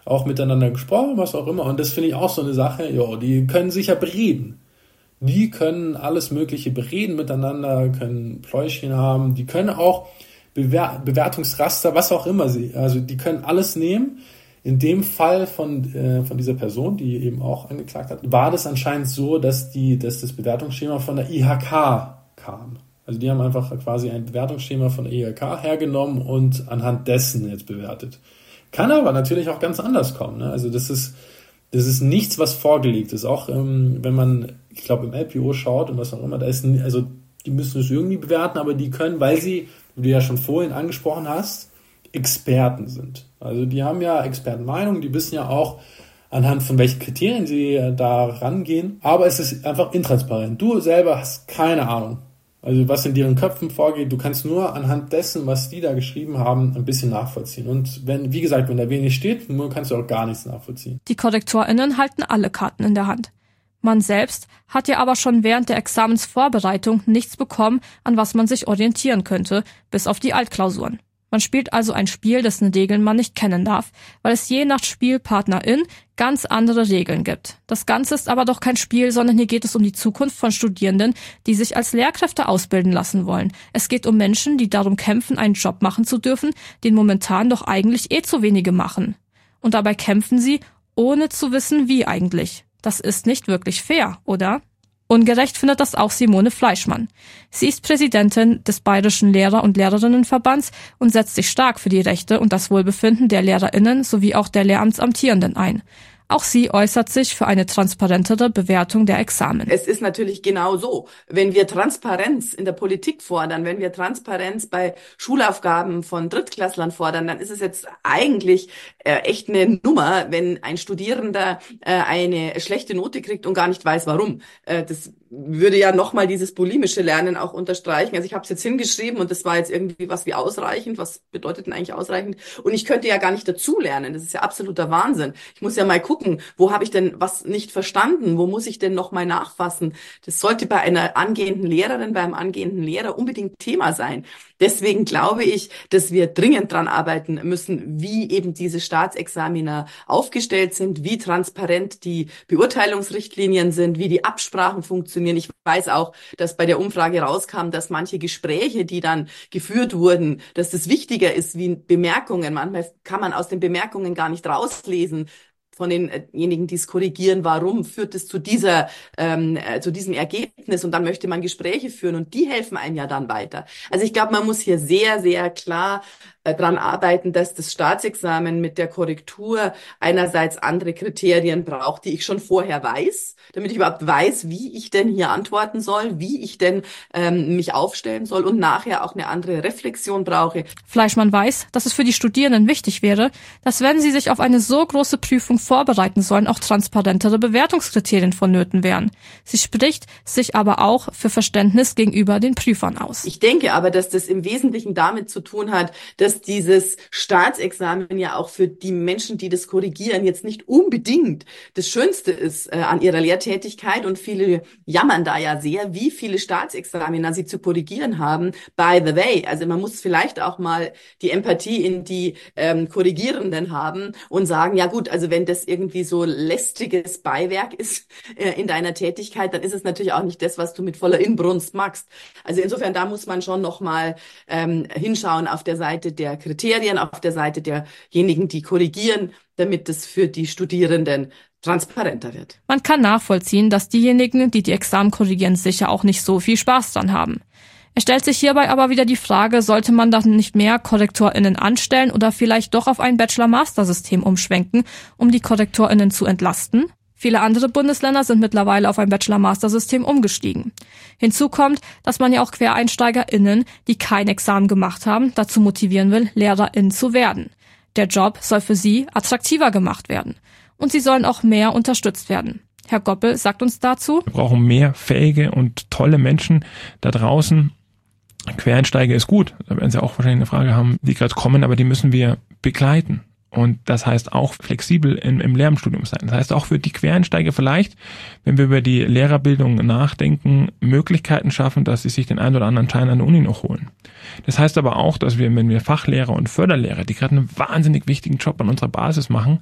auch miteinander gesprochen, was auch immer. Und das finde ich auch so eine Sache, jo, die können sich ja bereden. Die können alles Mögliche bereden miteinander, können Pläuschchen haben, die können auch Bewer- Bewertungsraster, was auch immer sie, also die können alles nehmen. In dem Fall von äh, von dieser Person, die eben auch angeklagt hat, war das anscheinend so, dass die, dass das Bewertungsschema von der I H K kam. Also die haben einfach quasi ein Bewertungsschema von der I H K hergenommen und anhand dessen jetzt bewertet. Kann aber natürlich auch ganz anders kommen. Ne? Also das ist das ist nichts, was vorgelegt ist. Auch ähm, wenn man, ich glaube, im L P O schaut und was auch immer, da ist, also die müssen es irgendwie bewerten, aber die können, weil sie, wie du ja schon vorhin angesprochen hast, Experten sind. Also die haben ja Expertenmeinung, die wissen ja auch, anhand von welchen Kriterien sie da rangehen. Aber es ist einfach intransparent. Du selber hast keine Ahnung. Also was in deren Köpfen vorgeht, du kannst nur anhand dessen, was die da geschrieben haben, ein bisschen nachvollziehen. Und wenn, wie gesagt, wenn da wenig steht, nur kannst du auch gar nichts nachvollziehen. Die KorrektorInnen halten alle Karten in der Hand. Man selbst hat ja aber schon während der Examensvorbereitung nichts bekommen, an was man sich orientieren könnte, bis auf die Altklausuren. Man spielt also ein Spiel, dessen Regeln man nicht kennen darf, weil es je nach Spielpartnerin ganz andere Regeln gibt. Das Ganze ist aber doch kein Spiel, sondern hier geht es um die Zukunft von Studierenden, die sich als Lehrkräfte ausbilden lassen wollen. Es geht um Menschen, die darum kämpfen, einen Job machen zu dürfen, den momentan doch eigentlich eh zu wenige machen. Und dabei kämpfen sie, ohne zu wissen, wie eigentlich. Das ist nicht wirklich fair, oder? Ungerecht findet das auch Simone Fleischmann. Sie ist Präsidentin des Bayerischen Lehrer- und Lehrerinnenverbands und setzt sich stark für die Rechte und das Wohlbefinden der LehrerInnen sowie auch der Lehramtsamtierenden ein. Auch sie äußert sich für eine transparentere Bewertung der Examen. Es ist natürlich genau so. Wenn wir Transparenz in der Politik fordern, wenn wir Transparenz bei Schulaufgaben von Drittklässlern fordern, dann ist es jetzt eigentlich äh, echt eine Nummer, wenn ein Studierender äh, eine schlechte Note kriegt und gar nicht weiß, warum. Äh, das würde ja nochmal dieses bulimische Lernen auch unterstreichen. Also ich habe es jetzt hingeschrieben und das war jetzt irgendwie was wie ausreichend. Was bedeutet denn eigentlich ausreichend? Und ich könnte ja gar nicht dazu lernen. Das ist ja absoluter Wahnsinn. Ich muss ja mal gucken, wo habe ich denn was nicht verstanden? Wo muss ich denn nochmal nachfassen? Das sollte bei einer angehenden Lehrerin, beim angehenden Lehrer unbedingt Thema sein. Deswegen glaube ich, dass wir dringend dran arbeiten müssen, wie eben diese Staatsexaminer aufgestellt sind, wie transparent die Beurteilungsrichtlinien sind, wie die Absprachen funktionieren. Ich weiß auch, dass bei der Umfrage rauskam, dass manche Gespräche, die dann geführt wurden, dass das wichtiger ist wie Bemerkungen. Manchmal kann man aus den Bemerkungen gar nicht rauslesen, von denjenigen, die es korrigieren, warum führt es zu dieser, ähm, äh, zu diesem Ergebnis, und dann möchte man Gespräche führen und die helfen einem ja dann weiter. Also ich glaube, man muss hier sehr, sehr klar äh, dran arbeiten, dass das Staatsexamen mit der Korrektur einerseits andere Kriterien braucht, die ich schon vorher weiß, damit ich überhaupt weiß, wie ich denn hier antworten soll, wie ich denn ähm, mich aufstellen soll, und nachher auch eine andere Reflexion brauche. Fleischmann weiß, dass es für die Studierenden wichtig wäre, dass wenn sie sich auf eine so große Prüfung vorbereiten sollen, auch transparentere Bewertungskriterien vonnöten wären. Sie spricht sich aber auch für Verständnis gegenüber den Prüfern aus. Ich denke aber, dass das im Wesentlichen damit zu tun hat, dass dieses Staatsexamen ja auch für die Menschen, die das korrigieren, jetzt nicht unbedingt das Schönste ist äh, an ihrer Lehrtätigkeit, und viele jammern da ja sehr, wie viele Staatsexaminer sie zu korrigieren haben. By the way, also man muss vielleicht auch mal die Empathie in die ähm, Korrigierenden haben und sagen, ja gut, also wenn das irgendwie so lästiges Beiwerk ist äh, in deiner Tätigkeit, dann ist es natürlich auch nicht das, was du mit voller Inbrunst magst. Also insofern, da muss man schon nochmal ähm, hinschauen auf der Seite der Kriterien, auf der Seite derjenigen, die korrigieren, damit es für die Studierenden transparenter wird. Man kann nachvollziehen, dass diejenigen, die die Examen korrigieren, sicher auch nicht so viel Spaß dran haben. Es stellt sich hierbei aber wieder die Frage, sollte man dann nicht mehr KorrektorInnen anstellen oder vielleicht doch auf ein Bachelor-Master-System umschwenken, um die KorrektorInnen zu entlasten? Viele andere Bundesländer sind mittlerweile auf ein Bachelor-Master-System umgestiegen. Hinzu kommt, dass man ja auch QuereinsteigerInnen, die kein Examen gemacht haben, dazu motivieren will, LehrerInnen zu werden. Der Job soll für sie attraktiver gemacht werden. Und sie sollen auch mehr unterstützt werden. Herr Goppel sagt uns dazu: Wir brauchen mehr fähige und tolle Menschen da draußen. Quereinsteiger ist gut. Da werden Sie auch wahrscheinlich eine Frage haben, die gerade kommen, aber die müssen wir begleiten. Und das heißt auch flexibel im, im Lehramtsstudium sein. Das heißt auch für die Quereinsteiger vielleicht, wenn wir über die Lehrerbildung nachdenken, Möglichkeiten schaffen, dass sie sich den einen oder anderen Schein an der Uni noch holen. Das heißt aber auch, dass wir, wenn wir Fachlehrer und Förderlehrer, die gerade einen wahnsinnig wichtigen Job an unserer Basis machen,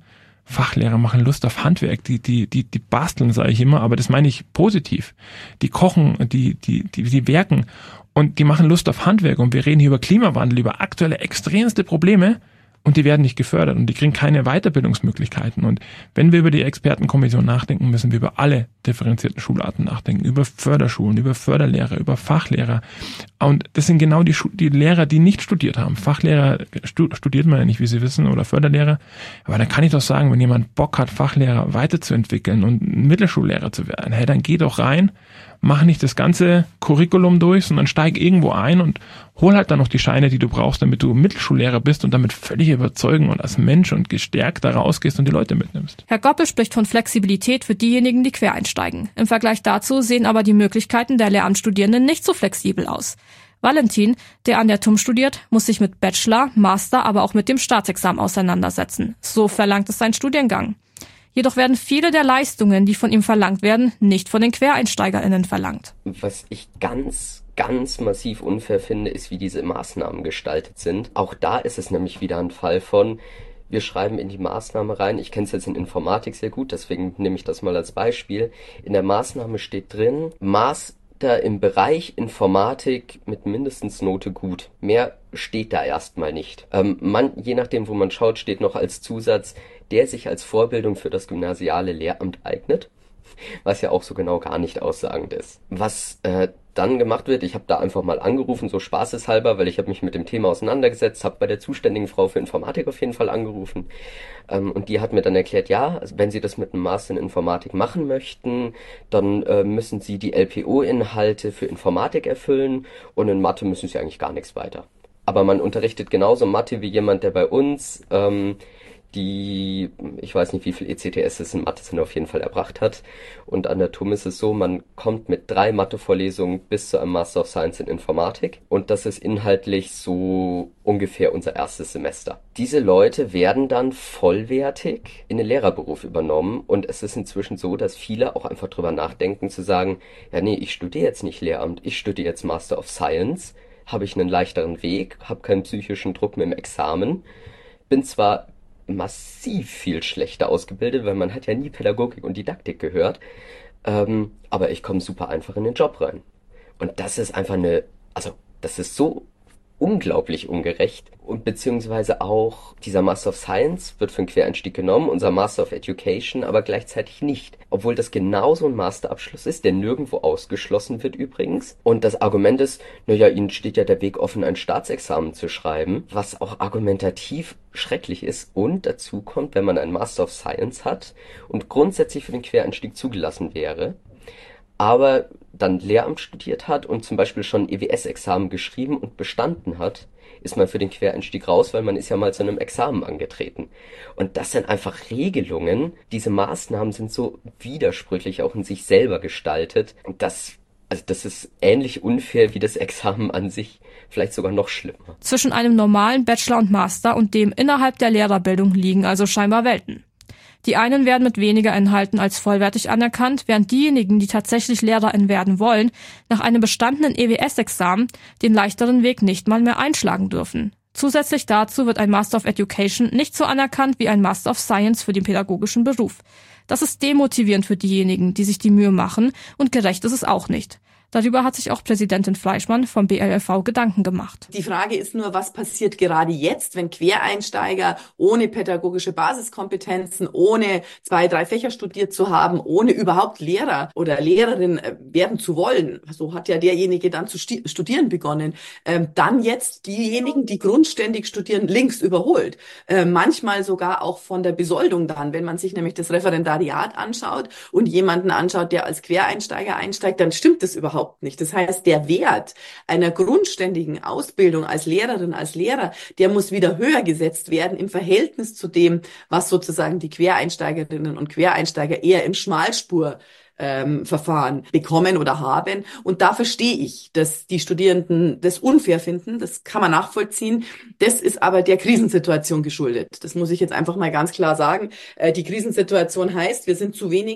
Fachlehrer machen Lust auf Handwerk, die, die, die, die basteln, sage ich immer, aber das meine ich positiv. Die kochen, die, die, die, die werken und die machen Lust auf Handwerk und wir reden hier über Klimawandel, über aktuelle extremste Probleme. Und die werden nicht gefördert und die kriegen keine Weiterbildungsmöglichkeiten. Und wenn wir über die Expertenkommission nachdenken, müssen wir über alle differenzierten Schularten nachdenken. Über Förderschulen, über Förderlehrer, über Fachlehrer. Und das sind genau die, Schu- die Lehrer, die nicht studiert haben. Fachlehrer stu- studiert man ja nicht, wie Sie wissen, oder Förderlehrer. Aber dann kann ich doch sagen, wenn jemand Bock hat, Fachlehrer weiterzuentwickeln und ein Mittelschullehrer zu werden, hey, dann geh doch rein, mach nicht das ganze Curriculum durch, sondern steig irgendwo ein und hol halt dann noch die Scheine, die du brauchst, damit du Mittelschullehrer bist und damit völlig überzeugen und als Mensch und gestärkt da rausgehst und die Leute mitnimmst. Herr Goppel spricht von Flexibilität für diejenigen, die quer einsteigen. Im Vergleich dazu sehen aber die Möglichkeiten der Lehramtsstudierenden nicht so flexibel aus. Valentin, der an der T U M studiert, muss sich mit Bachelor, Master, aber auch mit dem Staatsexamen auseinandersetzen. So verlangt es sein Studiengang. Jedoch werden viele der Leistungen, die von ihm verlangt werden, nicht von den QuereinsteigerInnen verlangt. Was ich ganz, ganz massiv unfair finde, ist, wie diese Maßnahmen gestaltet sind. Auch da ist es nämlich wieder ein Fall von, wir schreiben in die Maßnahme rein, ich kenne es jetzt in Informatik sehr gut, deswegen nehme ich das mal als Beispiel. In der Maßnahme steht drin, Master im Bereich Informatik mit mindestens Note gut. Mehr steht da erstmal nicht. Ähm, man, je nachdem, wo man schaut, steht noch als Zusatz, der sich als Vorbildung für das gymnasiale Lehramt eignet, was ja auch so genau gar nicht aussagend ist. Was äh, dann gemacht wird, ich habe da einfach mal angerufen, so spaßeshalber, weil ich habe mich mit dem Thema auseinandergesetzt, habe bei der zuständigen Frau für Informatik auf jeden Fall angerufen ähm, und die hat mir dann erklärt, ja, also wenn Sie das mit einem Master in Informatik machen möchten, dann äh, müssen Sie die L P O-Inhalte für Informatik erfüllen und in Mathe müssen Sie eigentlich gar nichts weiter. Aber man unterrichtet genauso Mathe wie jemand, der bei uns ähm, die, ich weiß nicht, wie viel E C T S es in Mathe sind, auf jeden Fall erbracht hat. Und an der T U M ist es so, man kommt mit drei Mathe-Vorlesungen bis zu einem Master of Science in Informatik. Und das ist inhaltlich so ungefähr unser erstes Semester. Diese Leute werden dann vollwertig in den Lehrerberuf übernommen. Und es ist inzwischen so, dass viele auch einfach drüber nachdenken, zu sagen, ja nee, ich studiere jetzt nicht Lehramt, ich studiere jetzt Master of Science, habe ich einen leichteren Weg, habe keinen psychischen Druck mehr im Examen, bin zwar massiv viel schlechter ausgebildet, weil man hat ja nie Pädagogik und Didaktik gehört. Ähm, aber ich komme super einfach in den Job rein. Und das ist einfach eine, also das ist so unglaublich ungerecht. Und beziehungsweise auch dieser Master of Science wird für einen Quereinstieg genommen, unser Master of Education aber gleichzeitig nicht. Obwohl das genauso ein Masterabschluss ist, der nirgendwo ausgeschlossen wird übrigens. Und das Argument ist, naja, Ihnen steht ja der Weg offen, ein Staatsexamen zu schreiben, was auch argumentativ schrecklich ist. Und dazu kommt, wenn man einen Master of Science hat und grundsätzlich für den Quereinstieg zugelassen wäre, aber dann Lehramt studiert hat und zum Beispiel schon E W S-Examen geschrieben und bestanden hat, ist man für den Quereinstieg raus, weil man ist ja mal zu einem Examen angetreten. Und das sind einfach Regelungen. Diese Maßnahmen sind so widersprüchlich auch in sich selber gestaltet. Und das, also das ist ähnlich unfair wie das Examen an sich, vielleicht sogar noch schlimmer. Zwischen einem normalen Bachelor und Master und dem innerhalb der Lehrerbildung liegen also scheinbar Welten. Die einen werden mit weniger Inhalten als vollwertig anerkannt, während diejenigen, die tatsächlich LehrerIn werden wollen, nach einem bestandenen E W S-Examen den leichteren Weg nicht mal mehr einschlagen dürfen. Zusätzlich dazu wird ein Master of Education nicht so anerkannt wie ein Master of Science für den pädagogischen Beruf. Das ist demotivierend für diejenigen, die sich die Mühe machen, und gerecht ist es auch nicht. Darüber hat sich auch Präsidentin Fleischmann vom B L L V Gedanken gemacht. Die Frage ist nur, was passiert gerade jetzt, wenn Quereinsteiger ohne pädagogische Basiskompetenzen, ohne zwei, drei Fächer studiert zu haben, ohne überhaupt Lehrer oder Lehrerin werden zu wollen, so hat ja derjenige dann zu studieren begonnen, ähm, dann jetzt diejenigen, die grundständig studieren, links überholt. Äh, manchmal sogar auch von der Besoldung dann, wenn man sich nämlich das Referendariat anschaut und jemanden anschaut, der als Quereinsteiger einsteigt, dann stimmt das überhaupt nicht. Das heißt, der Wert einer grundständigen Ausbildung als Lehrerin, als Lehrer, der muss wieder höher gesetzt werden im Verhältnis zu dem, was sozusagen die Quereinsteigerinnen und Quereinsteiger eher im Schmalspur ähm, Verfahren bekommen oder haben. Und da verstehe ich, dass die Studierenden das unfair finden. Das kann man nachvollziehen. Das ist aber der Krisensituation geschuldet. Das muss ich jetzt einfach mal ganz klar sagen. Äh, die Krisensituation heißt, wir sind zu wenige.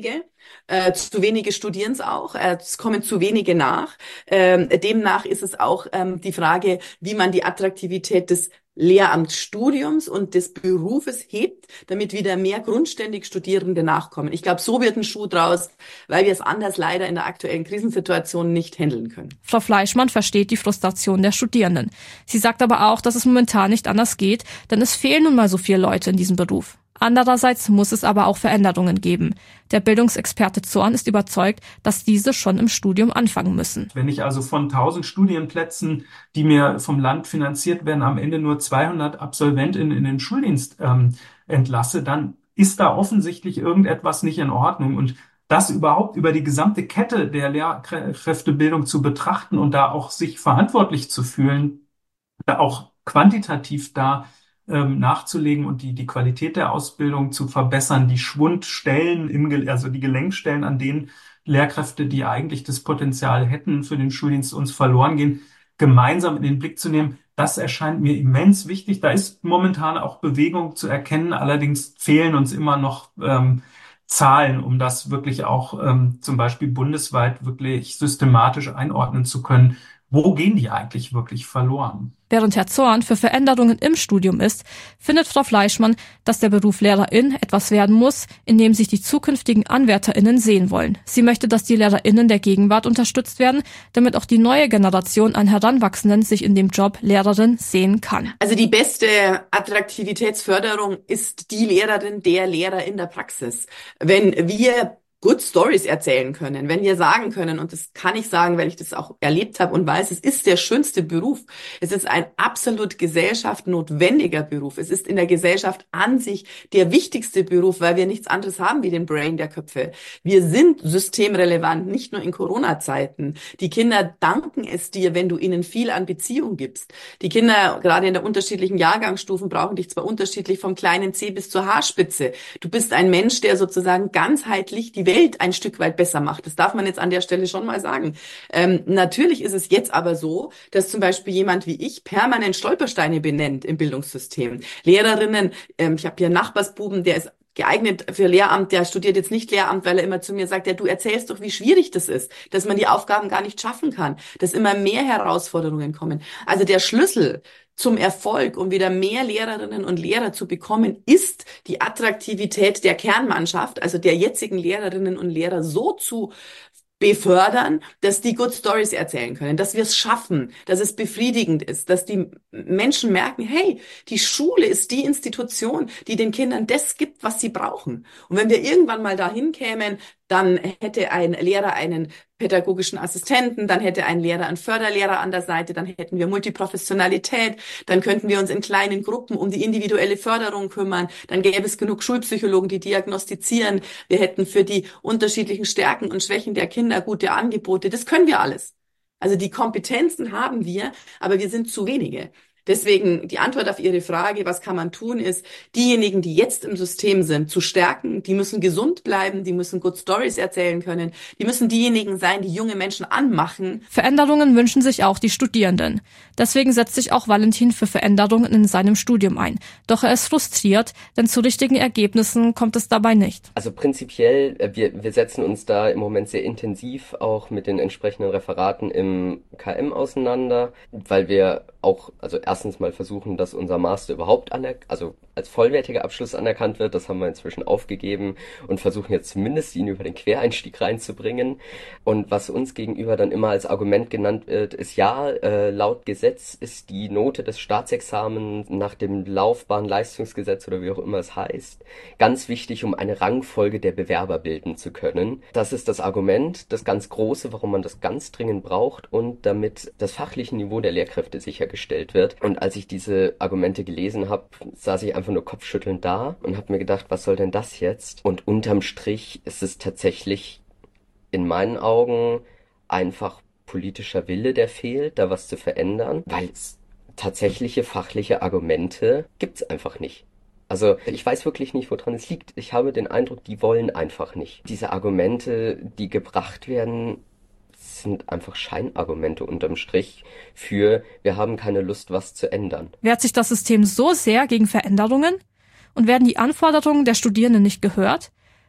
Äh, zu wenige studieren es auch, äh, es kommen zu wenige nach. Ähm, demnach ist es auch ähm, die Frage, wie man die Attraktivität des Lehramtsstudiums und des Berufes hebt, damit wieder mehr grundständig Studierende nachkommen. Ich glaube, so wird ein Schuh draus, weil wir es anders leider in der aktuellen Krisensituation nicht handeln können. Frau Fleischmann versteht die Frustration der Studierenden. Sie sagt aber auch, dass es momentan nicht anders geht, denn es fehlen nun mal so viele Leute in diesem Beruf. Andererseits muss es aber auch Veränderungen geben. Der Bildungsexperte Zorn ist überzeugt, dass diese schon im Studium anfangen müssen. Wenn ich also von tausend Studienplätzen, die mir vom Land finanziert werden, am Ende nur zweihundert AbsolventInnen in den Schuldienst ähm, entlasse, dann ist da offensichtlich irgendetwas nicht in Ordnung. Und das überhaupt über die gesamte Kette der Lehrkräftebildung zu betrachten und da auch sich verantwortlich zu fühlen, da auch quantitativ da ähm, nachzulegen und die, die Qualität der Ausbildung zu verbessern, die Schwundstellen, im, Ge- also die Gelenkstellen, an denen Lehrkräfte, die eigentlich das Potenzial hätten für den Schuldienst, uns verloren gehen, gemeinsam in den Blick zu nehmen. Das erscheint mir immens wichtig. Da ist momentan auch Bewegung zu erkennen. Allerdings fehlen uns immer noch ähm, Zahlen, um das wirklich auch ähm, zum Beispiel bundesweit wirklich systematisch einordnen zu können. Wo gehen die eigentlich wirklich verloren? Während Herr Zorn für Veränderungen im Studium ist, findet Frau Fleischmann, dass der Beruf Lehrerin etwas werden muss, in dem sich die zukünftigen AnwärterInnen sehen wollen. Sie möchte, dass die LehrerInnen der Gegenwart unterstützt werden, damit auch die neue Generation an Heranwachsenden sich in dem Job Lehrerin sehen kann. Also die beste Attraktivitätsförderung ist die Lehrerin, der Lehrer in der Praxis. Wenn wir Good Stories erzählen können, wenn wir sagen können, und das kann ich sagen, weil ich das auch erlebt habe und weiß, es ist der schönste Beruf. Es ist ein absolut gesellschaftsnotwendiger Beruf. Es ist in der Gesellschaft an sich der wichtigste Beruf, weil wir nichts anderes haben wie den Brain der Köpfe. Wir sind systemrelevant, nicht nur in Corona-Zeiten. Die Kinder danken es dir, wenn du ihnen viel an Beziehung gibst. Die Kinder, gerade in der unterschiedlichen Jahrgangsstufen, brauchen dich zwar unterschiedlich vom kleinen Zeh bis zur Haarspitze. Du bist ein Mensch, der sozusagen ganzheitlich die Welt ein Stück weit besser macht. Das darf man jetzt an der Stelle schon mal sagen. Ähm, natürlich ist es jetzt aber so, dass zum Beispiel jemand wie ich permanent Stolpersteine benennt im Bildungssystem. Lehrerinnen, ähm, ich habe hier einen Nachbarsbuben, der ist geeignet für Lehramt, der studiert jetzt nicht Lehramt, weil er immer zu mir sagt, ja, du erzählst doch, wie schwierig das ist, dass man die Aufgaben gar nicht schaffen kann, dass immer mehr Herausforderungen kommen. Also der Schlüssel zum Erfolg, um wieder mehr Lehrerinnen und Lehrer zu bekommen, ist die Attraktivität der Kernmannschaft, also der jetzigen Lehrerinnen und Lehrer, so zu befördern, dass die Good Stories erzählen können, dass wir es schaffen, dass es befriedigend ist, dass die Menschen merken, hey, die Schule ist die Institution, die den Kindern das gibt, was sie brauchen. Und wenn wir irgendwann mal dahin kämen, dann hätte ein Lehrer einen pädagogischen Assistenten, dann hätte ein Lehrer einen Förderlehrer an der Seite, dann hätten wir Multiprofessionalität, dann könnten wir uns in kleinen Gruppen um die individuelle Förderung kümmern, dann gäbe es genug Schulpsychologen, die diagnostizieren, wir hätten für die unterschiedlichen Stärken und Schwächen der Kinder gute Angebote, das können wir alles. Also die Kompetenzen haben wir, aber wir sind zu wenige. Deswegen die Antwort auf Ihre Frage, was kann man tun, ist, diejenigen, die jetzt im System sind, zu stärken. Die müssen gesund bleiben, die müssen Good Stories erzählen können. Die müssen diejenigen sein, die junge Menschen anmachen. Veränderungen wünschen sich auch die Studierenden. Deswegen setzt sich auch Valentin für Veränderungen in seinem Studium ein. Doch er ist frustriert, denn zu richtigen Ergebnissen kommt es dabei nicht. Also prinzipiell, wir, wir setzen uns da im Moment sehr intensiv auch mit den entsprechenden Referaten im K M auseinander, weil wir auch, also erstens mal versuchen, dass unser Master überhaupt anerk- also als vollwertiger Abschluss anerkannt wird. Das haben wir inzwischen aufgegeben und versuchen jetzt zumindest ihn über den Quereinstieg reinzubringen. Und was uns gegenüber dann immer als Argument genannt wird, ist ja, äh, laut Gesetz ist die Note des Staatsexamens nach dem Laufbahnleistungsgesetz oder wie auch immer es heißt, ganz wichtig, um eine Rangfolge der Bewerber bilden zu können. Das ist das Argument, das ganz große, warum man das ganz dringend braucht und damit das fachliche Niveau der Lehrkräfte sichergestellt wird. Und als ich diese Argumente gelesen habe, saß ich einfach nur kopfschüttelnd da und habe mir gedacht, was soll denn das jetzt? Und unterm Strich ist es tatsächlich in meinen Augen einfach politischer Wille, der fehlt, da was zu verändern, weil es tatsächliche fachliche Argumente gibt's einfach nicht. Also ich weiß wirklich nicht, woran es liegt. Ich habe den Eindruck, die wollen einfach nicht. Diese Argumente, die gebracht werden, sind einfach Scheinargumente unterm Strich für, wir haben keine Lust, was zu ändern. Wehrt sich das System so sehr gegen Veränderungen? Und werden die Anforderungen der Studierenden nicht gehört?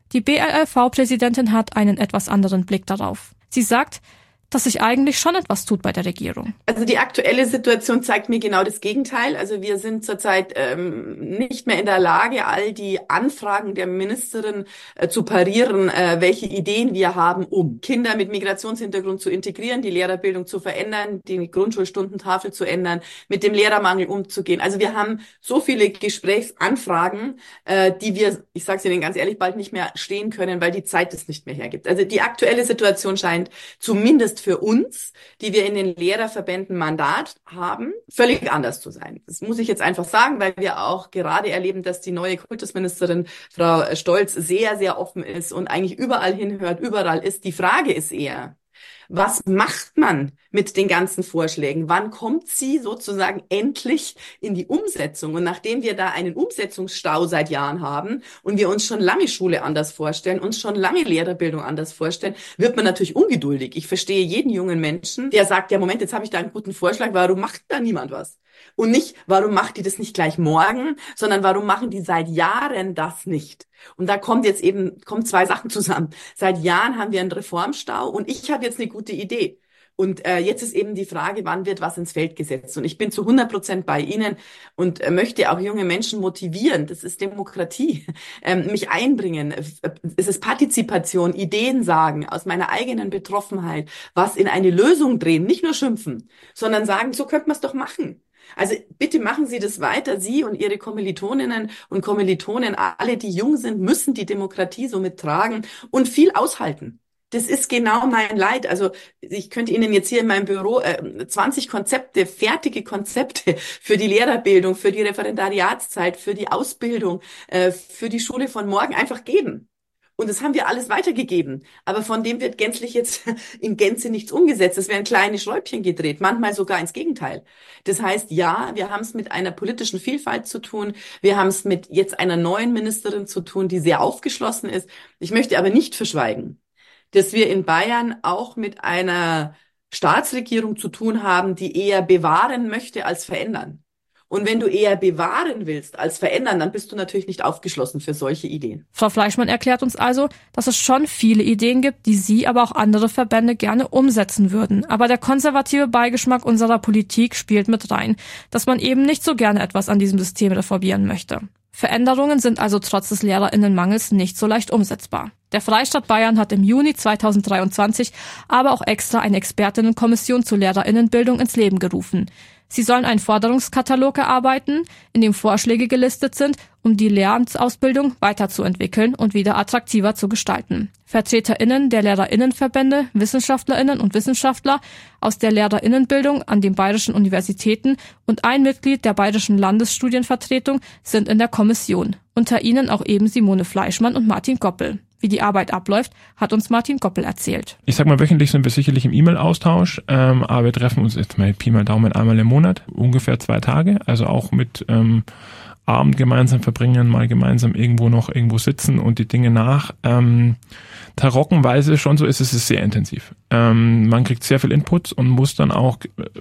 Die B L L V-Präsidentin hat einen etwas anderen Blick darauf. Sie sagt, dass sich eigentlich schon etwas tut bei der Regierung. Also die aktuelle Situation zeigt mir genau das Gegenteil. Also wir sind zurzeit ähm, nicht mehr in der Lage, all die Anfragen der Ministerin äh, zu parieren, äh, welche Ideen wir haben, um Kinder mit Migrationshintergrund zu integrieren, die Lehrerbildung zu verändern, die Grundschulstundentafel zu ändern, mit dem Lehrermangel umzugehen. Also wir haben so viele Gesprächsanfragen, äh, die wir, ich sage es Ihnen ganz ehrlich, bald nicht mehr stehen können, weil die Zeit es nicht mehr hergibt. Also die aktuelle Situation scheint zumindest für uns, die wir in den Lehrerverbänden Mandat haben, völlig anders zu sein. Das muss ich jetzt einfach sagen, weil wir auch gerade erleben, dass die neue Kultusministerin Frau Stolz sehr, sehr offen ist und eigentlich überall hinhört, überall ist. Die Frage ist eher, was macht man mit den ganzen Vorschlägen? Wann kommt sie sozusagen endlich in die Umsetzung? Und nachdem wir da einen Umsetzungsstau seit Jahren haben und wir uns schon lange Schule anders vorstellen, uns schon lange Lehrerbildung anders vorstellen, wird man natürlich ungeduldig. Ich verstehe jeden jungen Menschen, der sagt, ja Moment, jetzt habe ich da einen guten Vorschlag, warum macht da niemand was? Und nicht, warum macht die das nicht gleich morgen, sondern warum machen die seit Jahren das nicht? Und da kommt jetzt eben, kommen zwei Sachen zusammen. Seit Jahren haben wir einen Reformstau und ich habe jetzt eine gute Idee. Und äh, jetzt ist eben die Frage, wann wird was ins Feld gesetzt? Und ich bin zu hundert Prozent bei Ihnen und äh, möchte auch junge Menschen motivieren. Das ist Demokratie. Ähm, mich einbringen. Es ist Partizipation, Ideen sagen, aus meiner eigenen Betroffenheit, was in eine Lösung drehen. Nicht nur schimpfen, sondern sagen, so könnte man es doch machen. Also bitte machen Sie das weiter. Sie und Ihre Kommilitoninnen und Kommilitonen, alle, die jung sind, müssen die Demokratie so mittragen und viel aushalten. Das ist genau mein Leid. Also ich könnte Ihnen jetzt hier in meinem Büro äh, zwanzig Konzepte, fertige Konzepte für die Lehrerbildung, für die Referendariatszeit, für die Ausbildung, äh, für die Schule von morgen einfach geben. Und das haben wir alles weitergegeben. Aber von dem wird gänzlich jetzt in Gänze nichts umgesetzt. Es werden kleine Schräubchen gedreht, manchmal sogar ins Gegenteil. Das heißt, ja, wir haben es mit einer politischen Vielfalt zu tun. Wir haben es mit jetzt einer neuen Ministerin zu tun, die sehr aufgeschlossen ist. Ich möchte aber nicht verschweigen, dass wir in Bayern auch mit einer Staatsregierung zu tun haben, die eher bewahren möchte als verändern. Und wenn du eher bewahren willst als verändern, dann bist du natürlich nicht aufgeschlossen für solche Ideen. Frau Fleischmann erklärt uns also, dass es schon viele Ideen gibt, die sie, aber auch andere Verbände gerne umsetzen würden. Aber der konservative Beigeschmack unserer Politik spielt mit rein, dass man eben nicht so gerne etwas an diesem System reformieren möchte. Veränderungen sind also trotz des Lehrerinnenmangels nicht so leicht umsetzbar. Der Freistaat Bayern hat im Juni zweitausenddreiundzwanzig aber auch extra eine Expertinnenkommission zur Lehrerinnenbildung ins Leben gerufen. Sie sollen einen Forderungskatalog erarbeiten, in dem Vorschläge gelistet sind, um die Lehramtsausbildung weiterzuentwickeln und wieder attraktiver zu gestalten. VertreterInnen der LehrerInnenverbände, WissenschaftlerInnen und Wissenschaftler aus der LehrerInnenbildung an den bayerischen Universitäten und ein Mitglied der bayerischen Landesstudienvertretung sind in der Kommission. Unter ihnen auch eben Simone Fleischmann und Martin Goppel. Wie die Arbeit abläuft, hat uns Martin Goppel erzählt. Ich sag mal, wöchentlich sind wir sicherlich im E-Mail-Austausch, ähm, aber wir treffen uns jetzt mal Pi mal Daumen einmal im Monat, ungefähr zwei Tage, also auch mit ähm, Abend gemeinsam verbringen, mal gemeinsam irgendwo noch irgendwo sitzen und die Dinge nach. Ähm, Tarockenweise schon so ist es, ist sehr intensiv. Ähm, man kriegt sehr viel Input und muss dann auch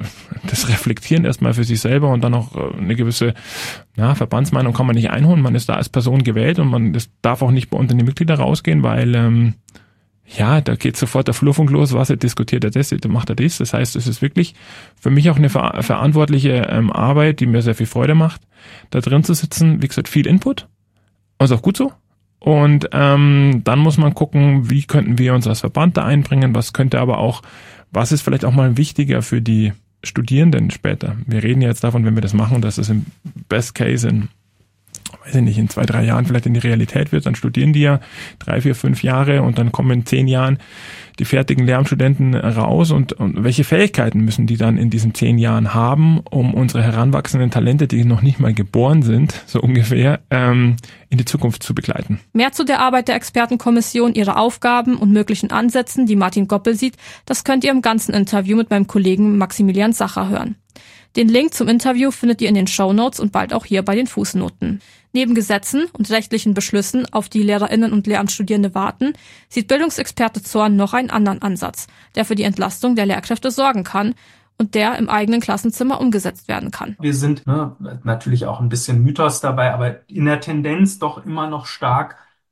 das reflektieren erstmal für sich selber und dann auch eine gewisse na, Verbandsmeinung kann man nicht einholen. Man ist da als Person gewählt und man das darf auch nicht bei unter die Mitglieder rausgehen, weil ähm, ja, da geht sofort der Flurfunk los, was er diskutiert er das, macht er das. Das heißt, es ist wirklich für mich auch eine ver- verantwortliche ähm, Arbeit, die mir sehr viel Freude macht, da drin zu sitzen. Wie gesagt, viel Input und ist auch gut so. Und ähm, dann muss man gucken, wie könnten wir uns als Verband da einbringen, was könnte aber auch, was ist vielleicht auch mal wichtiger für die Studierenden später. Wir reden ja jetzt davon, wenn wir das machen, dass es im Best Case in, weiß ich nicht, in zwei, drei Jahren vielleicht in die Realität wird, dann studieren die ja drei, vier, fünf Jahre und dann kommen in zehn Jahren die fertigen Lehramtsstudenten raus und, und welche Fähigkeiten müssen die dann in diesen zehn Jahren haben, um unsere heranwachsenden Talente, die noch nicht mal geboren sind, so ungefähr, ähm, in die Zukunft zu begleiten. Mehr zu der Arbeit der Expertenkommission, ihre Aufgaben und möglichen Ansätzen, die Martin Goppel sieht, das könnt ihr im ganzen Interview mit meinem Kollegen Maximilian Sacher hören. Den Link zum Interview findet ihr in den Shownotes und bald auch hier bei den Fußnoten. Neben Gesetzen und rechtlichen Beschlüssen, auf die LehrerInnen und Lehramtsstudierende warten, sieht Bildungsexperte Zorn noch einen anderen Ansatz, der für die Entlastung der Lehrkräfte sorgen kann und der im eigenen Klassenzimmer umgesetzt werden kann. Wir sind ne, natürlich auch ein bisschen Mythos dabei, aber in der Tendenz doch immer noch stark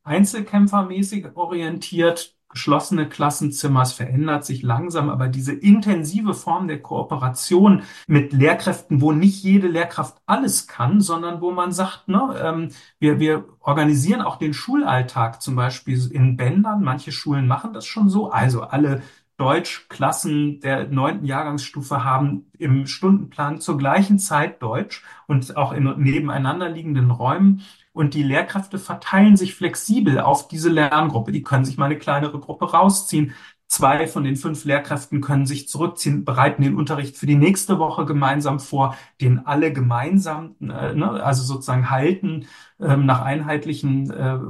einzelkämpfermäßig orientiert. Geschlossene Klassenzimmer, es verändert sich langsam, aber diese intensive Form der Kooperation mit Lehrkräften, wo nicht jede Lehrkraft alles kann, sondern wo man sagt, ne, ähm, wir, wir organisieren auch den Schulalltag zum Beispiel in Bändern. Manche Schulen machen das schon so. Also alle Deutschklassen der neunten Jahrgangsstufe haben im Stundenplan zur gleichen Zeit Deutsch und auch in nebeneinander liegenden Räumen. Und die Lehrkräfte verteilen sich flexibel auf diese Lerngruppe. Die können sich mal eine kleinere Gruppe rausziehen. Zwei von den fünf Lehrkräften können sich zurückziehen, bereiten den Unterricht für die nächste Woche gemeinsam vor, den alle gemeinsam, äh, ne, also sozusagen halten äh, nach einheitlichen äh,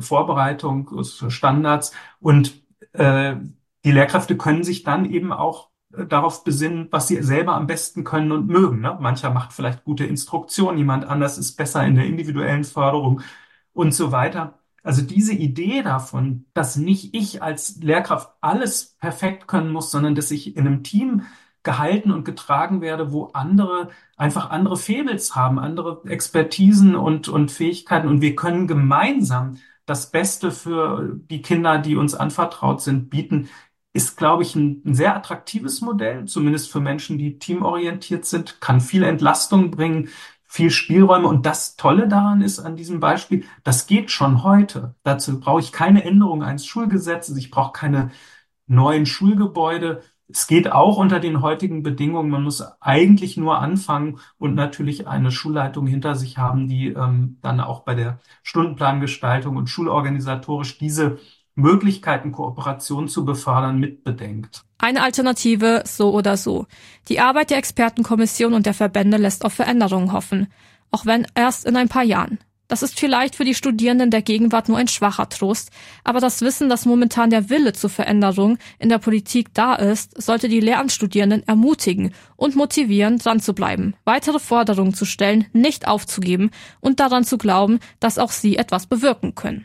Vorbereitungsstandards. Und äh, die Lehrkräfte können sich dann eben auch äh, darauf besinnen, was sie selber am besten können und mögen. Ne? Mancher macht vielleicht gute Instruktion, jemand anders ist besser in der individuellen Förderung und so weiter. Also diese Idee davon, dass nicht ich als Lehrkraft alles perfekt können muss, sondern dass ich in einem Team gehalten und getragen werde, wo andere einfach andere Faibles haben, andere Expertisen und, und Fähigkeiten und wir können gemeinsam das Beste für die Kinder, die uns anvertraut sind, bieten, ist, glaube ich, ein, ein sehr attraktives Modell, zumindest für Menschen, die teamorientiert sind, kann viel Entlastung bringen, viel Spielräume. Und das Tolle daran ist an diesem Beispiel, das geht schon heute. Dazu brauche ich keine Änderung eines Schulgesetzes, ich brauche keine neuen Schulgebäude. Es geht auch unter den heutigen Bedingungen. Man muss eigentlich nur anfangen und natürlich eine Schulleitung hinter sich haben, die ähm, dann auch bei der Stundenplangestaltung und schulorganisatorisch diese Möglichkeiten, Kooperation zu befördern, mitbedenkt. Eine Alternative, so oder so. Die Arbeit der Expertenkommission und der Verbände lässt auf Veränderungen hoffen, auch wenn erst in ein paar Jahren. Das ist vielleicht für die Studierenden der Gegenwart nur ein schwacher Trost, aber das Wissen, dass momentan der Wille zur Veränderung in der Politik da ist, sollte die Lehramtsstudierenden ermutigen und motivieren, dran zu bleiben, weitere Forderungen zu stellen, nicht aufzugeben und daran zu glauben, dass auch sie etwas bewirken können.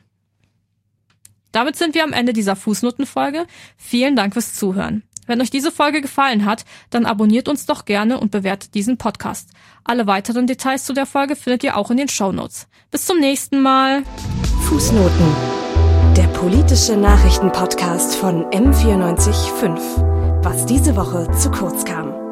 Damit sind wir am Ende dieser Fußnotenfolge. Vielen Dank fürs Zuhören. Wenn euch diese Folge gefallen hat, dann abonniert uns doch gerne und bewertet diesen Podcast. Alle weiteren Details zu der Folge findet ihr auch in den Shownotes. Bis zum nächsten Mal. Fußnoten. Der politische Nachrichtenpodcast von M vierundneunzig Komma fünf. Was diese Woche zu kurz kam.